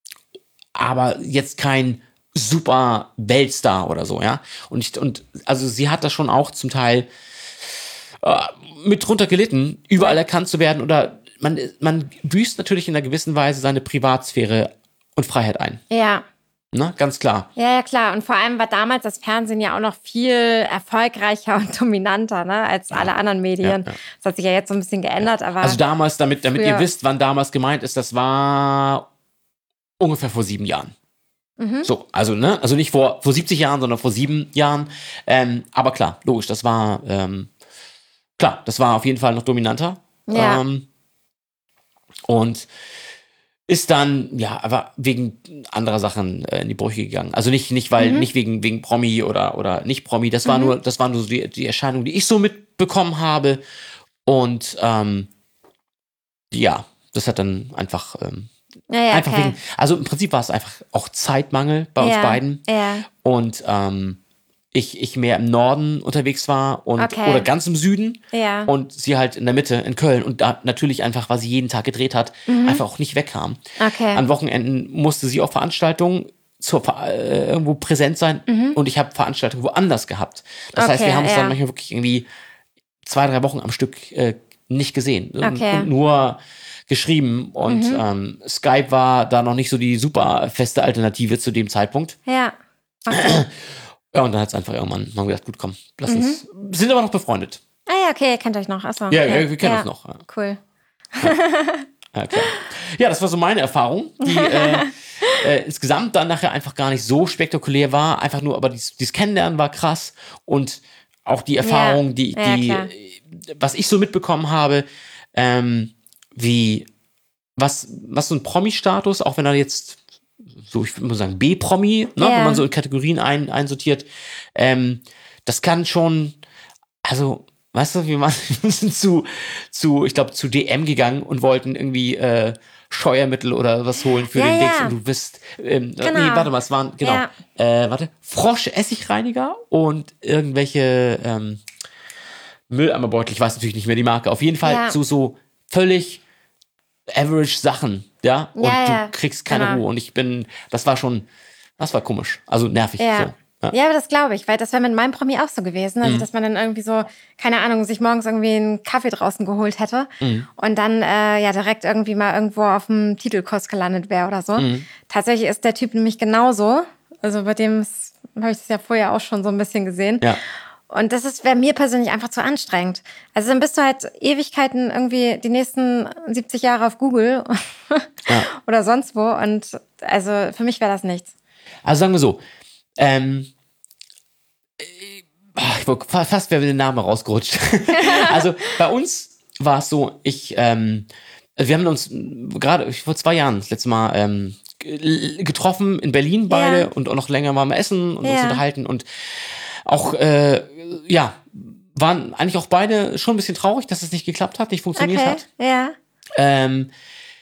aber jetzt kein super Weltstar oder so, ja. Und ich, und also sie hat da schon auch zum Teil äh, mit drunter gelitten, überall erkannt zu werden oder man, man büßt natürlich in einer gewissen Weise seine Privatsphäre und Freiheit ein. Ja. Ne? Ganz klar. Ja, ja, klar. Und vor allem war damals das Fernsehen ja auch noch viel erfolgreicher und dominanter, ne, als alle anderen Medien. Ja, ja. Das hat sich ja jetzt so ein bisschen geändert, aber. Also damals, damit, damit ihr früher- wisst, wann damals gemeint ist, das war ungefähr vor sieben Jahren. Mhm. So, also, ne, also nicht vor, vor siebzig Jahren, sondern vor sieben Jahren. Ähm, aber klar, logisch, das war, ähm, klar, das war auf jeden Fall noch dominanter. Ja. Ähm, und ist dann, ja, aber wegen anderer Sachen äh, in die Brüche gegangen. Also nicht, nicht weil, Mhm. nicht wegen, wegen Promi oder, oder nicht Promi. Das war nur, das waren nur so die, die Erscheinungen, die ich so mitbekommen habe. Und ähm, ja, das hat dann einfach, ähm, ja, ja, einfach okay. wegen, also im Prinzip war es einfach auch Zeitmangel bei uns ja. beiden. Ja. Und ähm, ich, ich mehr im Norden unterwegs war und Okay. oder ganz im Süden Ja. und sie halt in der Mitte in Köln und da natürlich einfach, weil sie jeden Tag gedreht hat, einfach auch nicht wegkam. Mhm. Okay. An Wochenenden musste sie auf Veranstaltungen zur, Ver- äh, irgendwo präsent sein und ich habe Veranstaltungen woanders gehabt. Das heißt, Mhm. Okay, wir haben uns ja. dann manchmal wirklich irgendwie zwei, drei Wochen am Stück äh, nicht gesehen und, Okay. Mhm. und nur geschrieben und ähm, Skype war da noch nicht so die super feste Alternative zu dem Zeitpunkt. Ja. Okay. Ja, und dann hat es einfach irgendwann haben wir gedacht, gut, komm, lass Mhm. uns. Sind aber noch befreundet. Ah ja, okay, ihr kennt euch noch. Achso. Ja, okay. ja, wir kennen ja. uns noch. Ja, Cool. ja, klar. Ja, das war so meine Erfahrung, die äh, äh, insgesamt dann nachher einfach gar nicht so spektakulär war. Einfach nur, aber dieses, dieses Kennenlernen war krass und auch die Erfahrung, die, ja, die klar. was ich so mitbekommen habe, ähm, wie was, was so ein Promi-Status, auch wenn er jetzt so, ich würde mal sagen, B-Promi, ne, Ja. wenn man so in Kategorien ein, einsortiert, ähm, das kann schon, also, weißt du, wir, waren, wir sind zu, zu, ich glaube, zu D M gegangen und wollten irgendwie äh, Scheuermittel oder was holen für Ja, den ja. Dings und du bist, ähm, Genau. nee, warte mal, es waren, genau, Ja. äh, warte, Frosch-Essigreiniger und irgendwelche ähm, Mülleimerbeutel, ich weiß natürlich nicht mehr die Marke, auf jeden Fall Ja. zu so völlig average Sachen, ja, und Ja, ja, du kriegst keine genau. Ruhe und ich bin, das war schon, das war komisch, also nervig, Ja. so. Ja. Ja, aber das glaube ich, weil das wäre mit meinem Promi auch so gewesen. Mhm. Also, dass man dann irgendwie so, keine Ahnung, sich morgens irgendwie einen Kaffee draußen geholt hätte Mhm. und dann äh, ja direkt irgendwie mal irgendwo auf dem Titelkurs gelandet wäre oder so. Mhm. Tatsächlich ist der Typ nämlich genauso. Also, bei dem habe ich das ja vorher auch schon so ein bisschen gesehen. Ja. Und das ist wäre mir persönlich einfach zu anstrengend. Also dann bist du halt Ewigkeiten irgendwie die nächsten siebzig Jahre auf Google oder sonst wo. Und also für mich wäre das nichts. Also sagen wir so, ähm, äh, ich wollte fa- fast wäre mir der Name rausgerutscht. Also bei uns war es so, ich, ähm, wir haben uns gerade vor zwei Jahren das letzte Mal ähm, g- getroffen in Berlin beide Ja. und auch noch länger waren wir essen und uns Ja. unterhalten und auch, äh, ja, waren eigentlich auch beide schon ein bisschen traurig, dass es nicht geklappt hat, nicht funktioniert Okay, hat. ja. Ähm,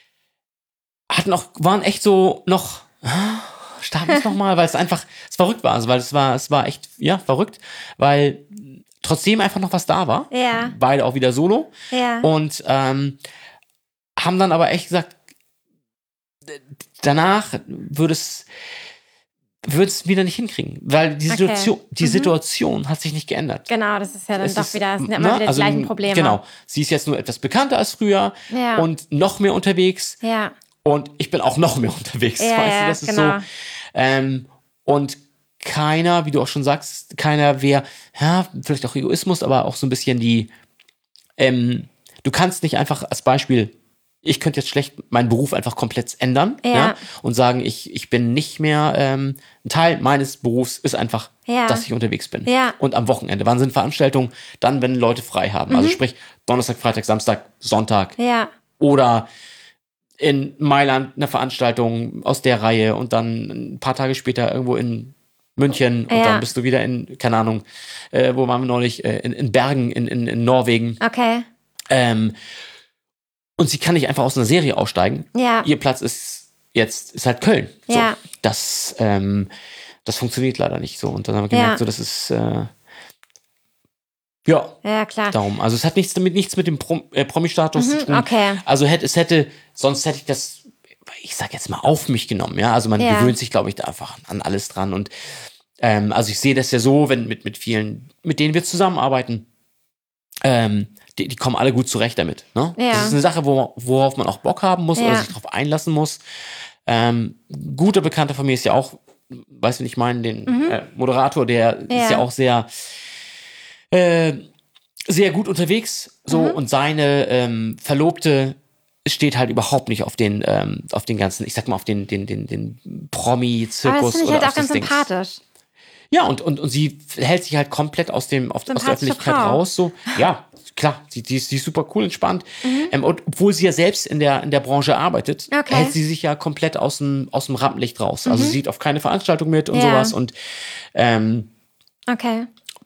hatten auch, waren echt so noch, ah, starten wir es nochmal, weil es einfach, es verrückt war, also weil es war, es war echt, ja, verrückt, weil trotzdem einfach noch was da war. Ja. Beide auch wieder solo. Ja. Und ähm, haben dann aber echt gesagt, d- danach würde es, würde es wieder nicht hinkriegen, weil die Okay. Situation, die Mhm. Situation hat sich nicht geändert. Genau, das ist ja dann Es doch ist, wieder, das sind ja ne, immer wieder die also, gleichen Probleme. Genau. Sie ist jetzt nur etwas bekannter als früher Ja. und noch mehr unterwegs. Ja. Und ich bin auch noch mehr unterwegs. Ja, weißt ja, du, das ist genau. so. Ähm, und keiner, wie du auch schon sagst, keiner wäre, ja, vielleicht auch Egoismus, aber auch so ein bisschen die, ähm, du kannst nicht einfach als Beispiel, ich könnte jetzt schlecht meinen Beruf einfach komplett ändern Ja. ja, und sagen, ich, ich bin nicht mehr, ähm, ein Teil meines Berufs ist einfach, Ja. dass ich unterwegs bin. Ja. Und am Wochenende. Wann sind Veranstaltungen? Dann, wenn Leute frei haben. Mhm. Also sprich Donnerstag, Freitag, Samstag, Sonntag Ja. oder in Mailand eine Veranstaltung aus der Reihe und dann ein paar Tage später irgendwo in München und Ja. dann bist du wieder in, keine Ahnung, äh, wo waren wir neulich, äh, in, in Bergen in, in, in Norwegen. Okay. Ähm, und sie kann nicht einfach aus einer Serie aussteigen. Ja. Ihr Platz ist jetzt ist halt Köln. So. Ja. Das, ähm, das funktioniert leider nicht so. Und dann haben wir gemerkt, Ja. so, das ist, äh, ja, Ja, klar. darum. Also es hat nichts damit, nichts mit dem Prom äh, Promi-Status zu tun. okay. Also hätte, es hätte, sonst hätte ich das, ich sag jetzt mal, auf mich genommen, ja. Also man Ja. gewöhnt sich, glaube ich, da einfach an alles dran. Und ähm, also ich sehe das ja so, wenn mit, mit vielen, mit denen wir zusammenarbeiten, ähm, die, die kommen alle gut zurecht damit. Ne? Ja. Das ist eine Sache, wo, worauf man auch Bock haben muss Ja. oder sich darauf einlassen muss. Ähm, guter Bekannter von mir ist ja auch, weißt du, ich meine, den äh, Moderator, der Ja. ist ja auch sehr, äh, sehr gut unterwegs. So und seine ähm, Verlobte steht halt überhaupt nicht auf den, ähm, auf den ganzen, ich sag mal, auf den, den, den, den Aber Promi-Zirkus das finde ich oder halt auf auch ganz das Ding. sympathisch. Ja, und, und, und sie hält sich halt komplett aus, dem, auf, aus der Sympathische Öffentlichkeit Frau. raus. So. Ja, klar, die, die, ist, die ist super cool, entspannt. Mhm. Ähm, und obwohl sie ja selbst in der, in der Branche arbeitet, Okay. hält sie sich ja komplett aus dem, aus dem Rampenlicht raus. Also sie sieht auf keine Veranstaltung mit und Ja. sowas. Und ähm, Okay.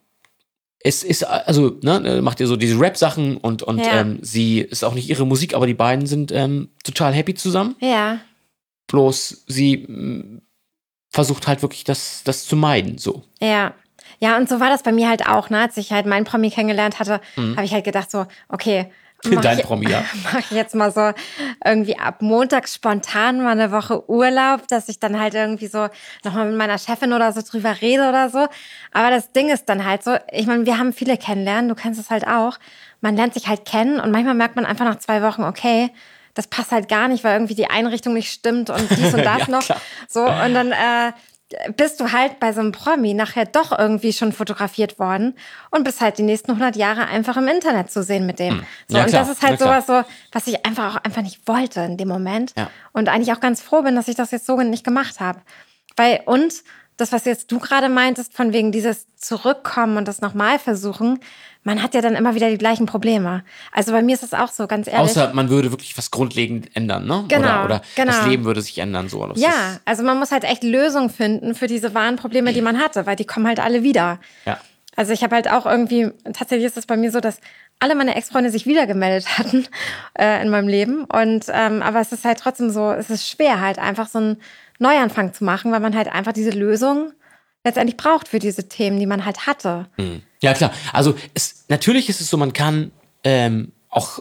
es ist, also, ne, macht ihr so diese Rap-Sachen und, und Ja. ähm, sie ist auch nicht ihre Musik, aber die beiden sind ähm, total happy zusammen. Ja. Bloß sie mh, versucht halt wirklich das, das zu meiden, so. Ja. Ja, und so war das bei mir halt auch, ne? Als ich halt meinen Promi kennengelernt hatte, habe ich halt gedacht so, okay, mach Dein ich, Promi, ja. mach ich jetzt mal so irgendwie ab Montag spontan mal eine Woche Urlaub, dass ich dann halt irgendwie so nochmal mit meiner Chefin oder so drüber rede oder so. Aber das Ding ist dann halt so, ich meine, wir haben viele kennenlernen, du kennst es halt auch. Man lernt sich halt kennen und manchmal merkt man einfach nach zwei Wochen, okay, das passt halt gar nicht, weil irgendwie die Einrichtung nicht stimmt und dies und das Ja, noch. klar. So, und dann äh, bist du halt bei so einem Promi nachher doch irgendwie schon fotografiert worden und bist halt die nächsten hundert Jahre einfach im Internet zu sehen mit dem. So, Ja, und klar. das ist halt Na klar. sowas so, was ich einfach auch einfach nicht wollte in dem Moment. Ja. Und eigentlich auch ganz froh bin, dass ich das jetzt so nicht gemacht habe. Weil, und das, was jetzt du gerade meintest, von wegen dieses Zurückkommen und das nochmal versuchen, man hat ja dann immer wieder die gleichen Probleme. Also bei mir ist es auch so, ganz ehrlich. Außer man würde wirklich was grundlegend ändern, ne? Genau, oder oder genau. das Leben würde sich ändern. So. Das Ja, ist, also man muss halt echt Lösungen finden für diese wahren Probleme, die man hatte, weil die kommen halt alle wieder. ja. Also ich habe halt auch irgendwie, tatsächlich ist es bei mir so, dass alle meine Ex-Freunde sich wieder gemeldet hatten äh, in meinem Leben. Und ähm, aber es ist halt trotzdem so, es ist schwer halt einfach so einen Neuanfang zu machen, weil man halt einfach diese Lösung letztendlich braucht für diese Themen, die man halt hatte. Ja, klar. Also es, natürlich ist es so, man kann ähm, auch,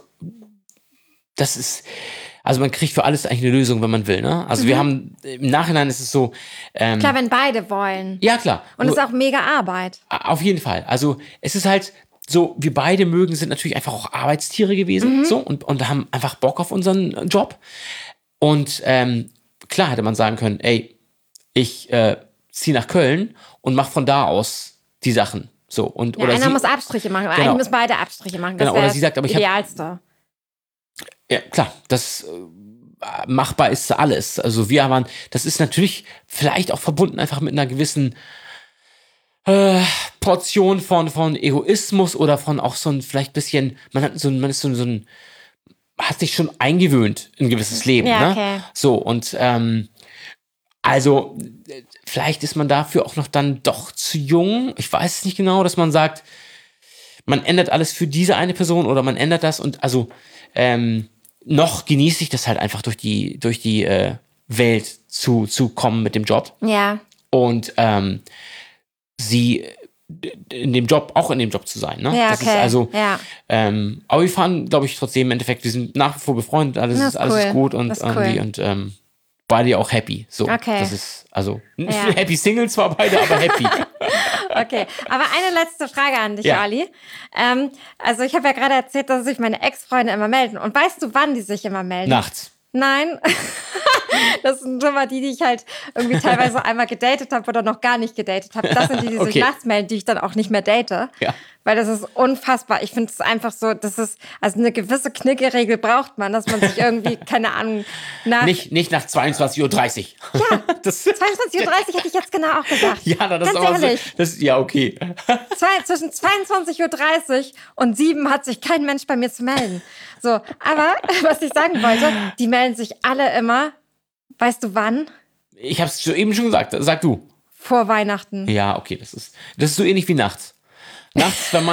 das ist, also man kriegt für alles eigentlich eine Lösung, wenn man will. Ne? Also wir haben, im Nachhinein ist es so, ähm, Klar, wenn beide wollen. ja klar. Und es Nur- ist auch mega Arbeit. Auf jeden Fall. Also es ist halt so, wir beide mögen, sind natürlich einfach auch Arbeitstiere gewesen so und, und haben einfach Bock auf unseren Job. Und ähm, klar hätte man sagen können, ey, ich äh, ziehe nach Köln und mach von da aus die Sachen. So, und, Ja, oder einer sie, muss Abstriche machen, aber Genau. eigentlich müssen beide Abstriche machen. Das Genau, oder wäre sie sagt, aber ich hab- Idealste. ja, klar, das äh, machbar ist alles. Also wir waren, das ist natürlich vielleicht auch verbunden einfach mit einer gewissen äh, Portion von, von Egoismus oder von auch so ein vielleicht bisschen, man hat so ein, man ist so, so ein, hat sich schon eingewöhnt in ein gewisses Leben. Ja, ne? okay. So, und ähm, also äh, vielleicht ist man dafür auch noch dann doch zu jung. Ich weiß es nicht genau, dass man sagt, man ändert alles für diese eine Person oder man ändert das und also ähm, noch genieße ich das halt einfach durch die, durch die äh, Welt zu, zu kommen mit dem Job. Ja, Und ähm, sie in dem Job, auch in dem Job zu sein. Ne? ja, Das okay. ist also, ja. ähm, aber wir fahren, glaube ich, trotzdem im Endeffekt, wir sind nach wie vor befreundet, alles, Das ist, ist alles ist cool. gut und Das ist irgendwie cool. und ähm, beide auch happy. So, Okay. das ist, also Ja. happy Single zwar beide, aber happy. Okay, aber eine letzte Frage an dich, Ja. Ali. Ähm, also ich habe ja gerade erzählt, dass sich meine Ex-Freunde immer melden. Und weißt du, wann die sich immer melden? Nachts. Nein, das sind immer die, die ich halt irgendwie teilweise einmal gedatet habe oder noch gar nicht gedatet habe. Das sind die, die sich Okay. nachts melden, die ich dann auch nicht mehr date. Ja. Weil das ist unfassbar. Ich finde es einfach so, das ist, also eine gewisse Knickeregel braucht man, dass man sich irgendwie, keine Ahnung, nach Nicht, nicht nach zweiundzwanzig Uhr dreißig. Ja, das, zweiundzwanzig Uhr dreißig hätte ich jetzt genau auch gesagt. ja, das Ganz ist aber ehrlich. so, das, ja, okay. Zwei, zwischen zweiundzwanzig Uhr dreißig und sieben hat sich kein Mensch bei mir zu melden. So, aber was ich sagen wollte, die melden sich alle immer, weißt du wann? Ich habe es eben schon gesagt, sag du. Vor Weihnachten. Ja, okay, das ist, das ist so ähnlich wie nachts. Nachts, wenn man,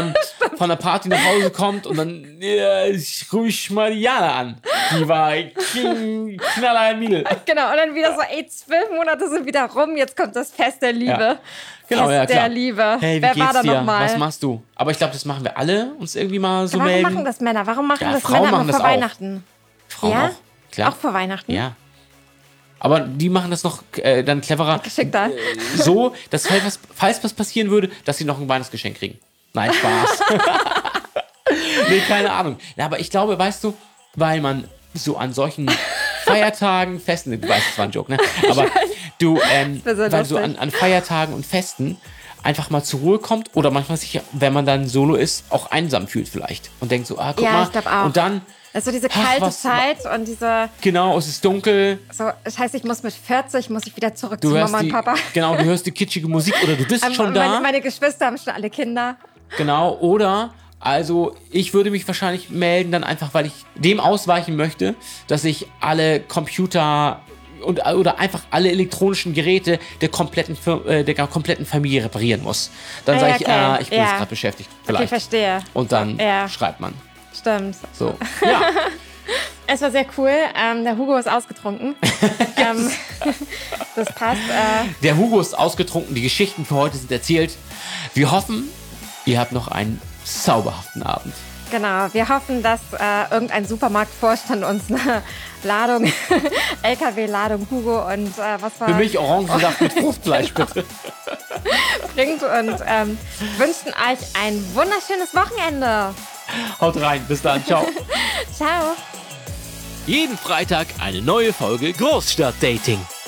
von der Party nach Hause kommt und dann ja, ich ruhig mal die Jana an. Die war King, Knaller Mille. Genau, und dann wieder so, ey, zwölf Monate sind wieder rum, jetzt kommt das Fest der Liebe. Ja. Genau, Fest ja, klar. der Liebe. Hey, wie Wer geht's war da dir? nochmal? Was machst du? Aber ich glaube, das machen wir alle, uns irgendwie mal so Warum melden. machen das Männer? Warum machen Ja, das Frauen Männer machen immer das vor auch. Weihnachten? Frauen Ja? auch, klar. Auch vor Weihnachten? Ja. Aber die machen das noch äh, dann cleverer. Geschickter. So, dass falls was, falls was passieren würde, dass sie noch ein Weihnachtsgeschenk kriegen. Nein, Spaß. Nee, keine Ahnung. Ja, aber ich glaube, weißt du, weil man so an solchen Feiertagen, Festen, du weißt, das war ein Joke, ne? Aber du, ähm, Das wär so weil so lustig. an, an Feiertagen und Festen einfach mal zur Ruhe kommt oder manchmal sich, wenn man dann solo ist, auch einsam fühlt vielleicht. Und denkt so, ah, guck Ja, mal. ich glaub auch. Und dann, Also diese Ach, kalte was- Zeit und diese, genau, es ist dunkel. so, das heißt, ich muss mit vierzig, muss ich wieder zurück Du zu hörst Mama die, und Papa. genau, du hörst die kitschige Musik oder du bist Ähm, schon da. Meine, meine Geschwister haben schon alle Kinder. Genau, oder, also ich würde mich wahrscheinlich melden, dann einfach, weil ich dem ausweichen möchte, dass ich alle Computer und, oder einfach alle elektronischen Geräte der kompletten, Fir- äh, der kompletten Familie reparieren muss. Dann Ah, sage ja, ich, okay. äh, ich bin Ja. jetzt gerade beschäftigt. Okay, Vielleicht. verstehe. Und dann Ja. schreibt man. Stimmt. So. Ja. Es war sehr cool. Ähm, der Hugo ist ausgetrunken. ähm, das passt. Äh, Der Hugo ist ausgetrunken, die Geschichten für heute sind erzählt. Wir hoffen, ihr habt noch einen zauberhaften Abend. genau. Wir hoffen, dass äh, irgendein Supermarktvorstand uns eine Ladung, L K W-Ladung Hugo und äh, was war Für mich Orangensaft mit Fruchtfleisch, bitte. bringt und ähm, wünschen euch ein wunderschönes Wochenende. Haut rein, bis dann, ciao. Ciao. Jeden Freitag eine neue Folge Großstadtdating.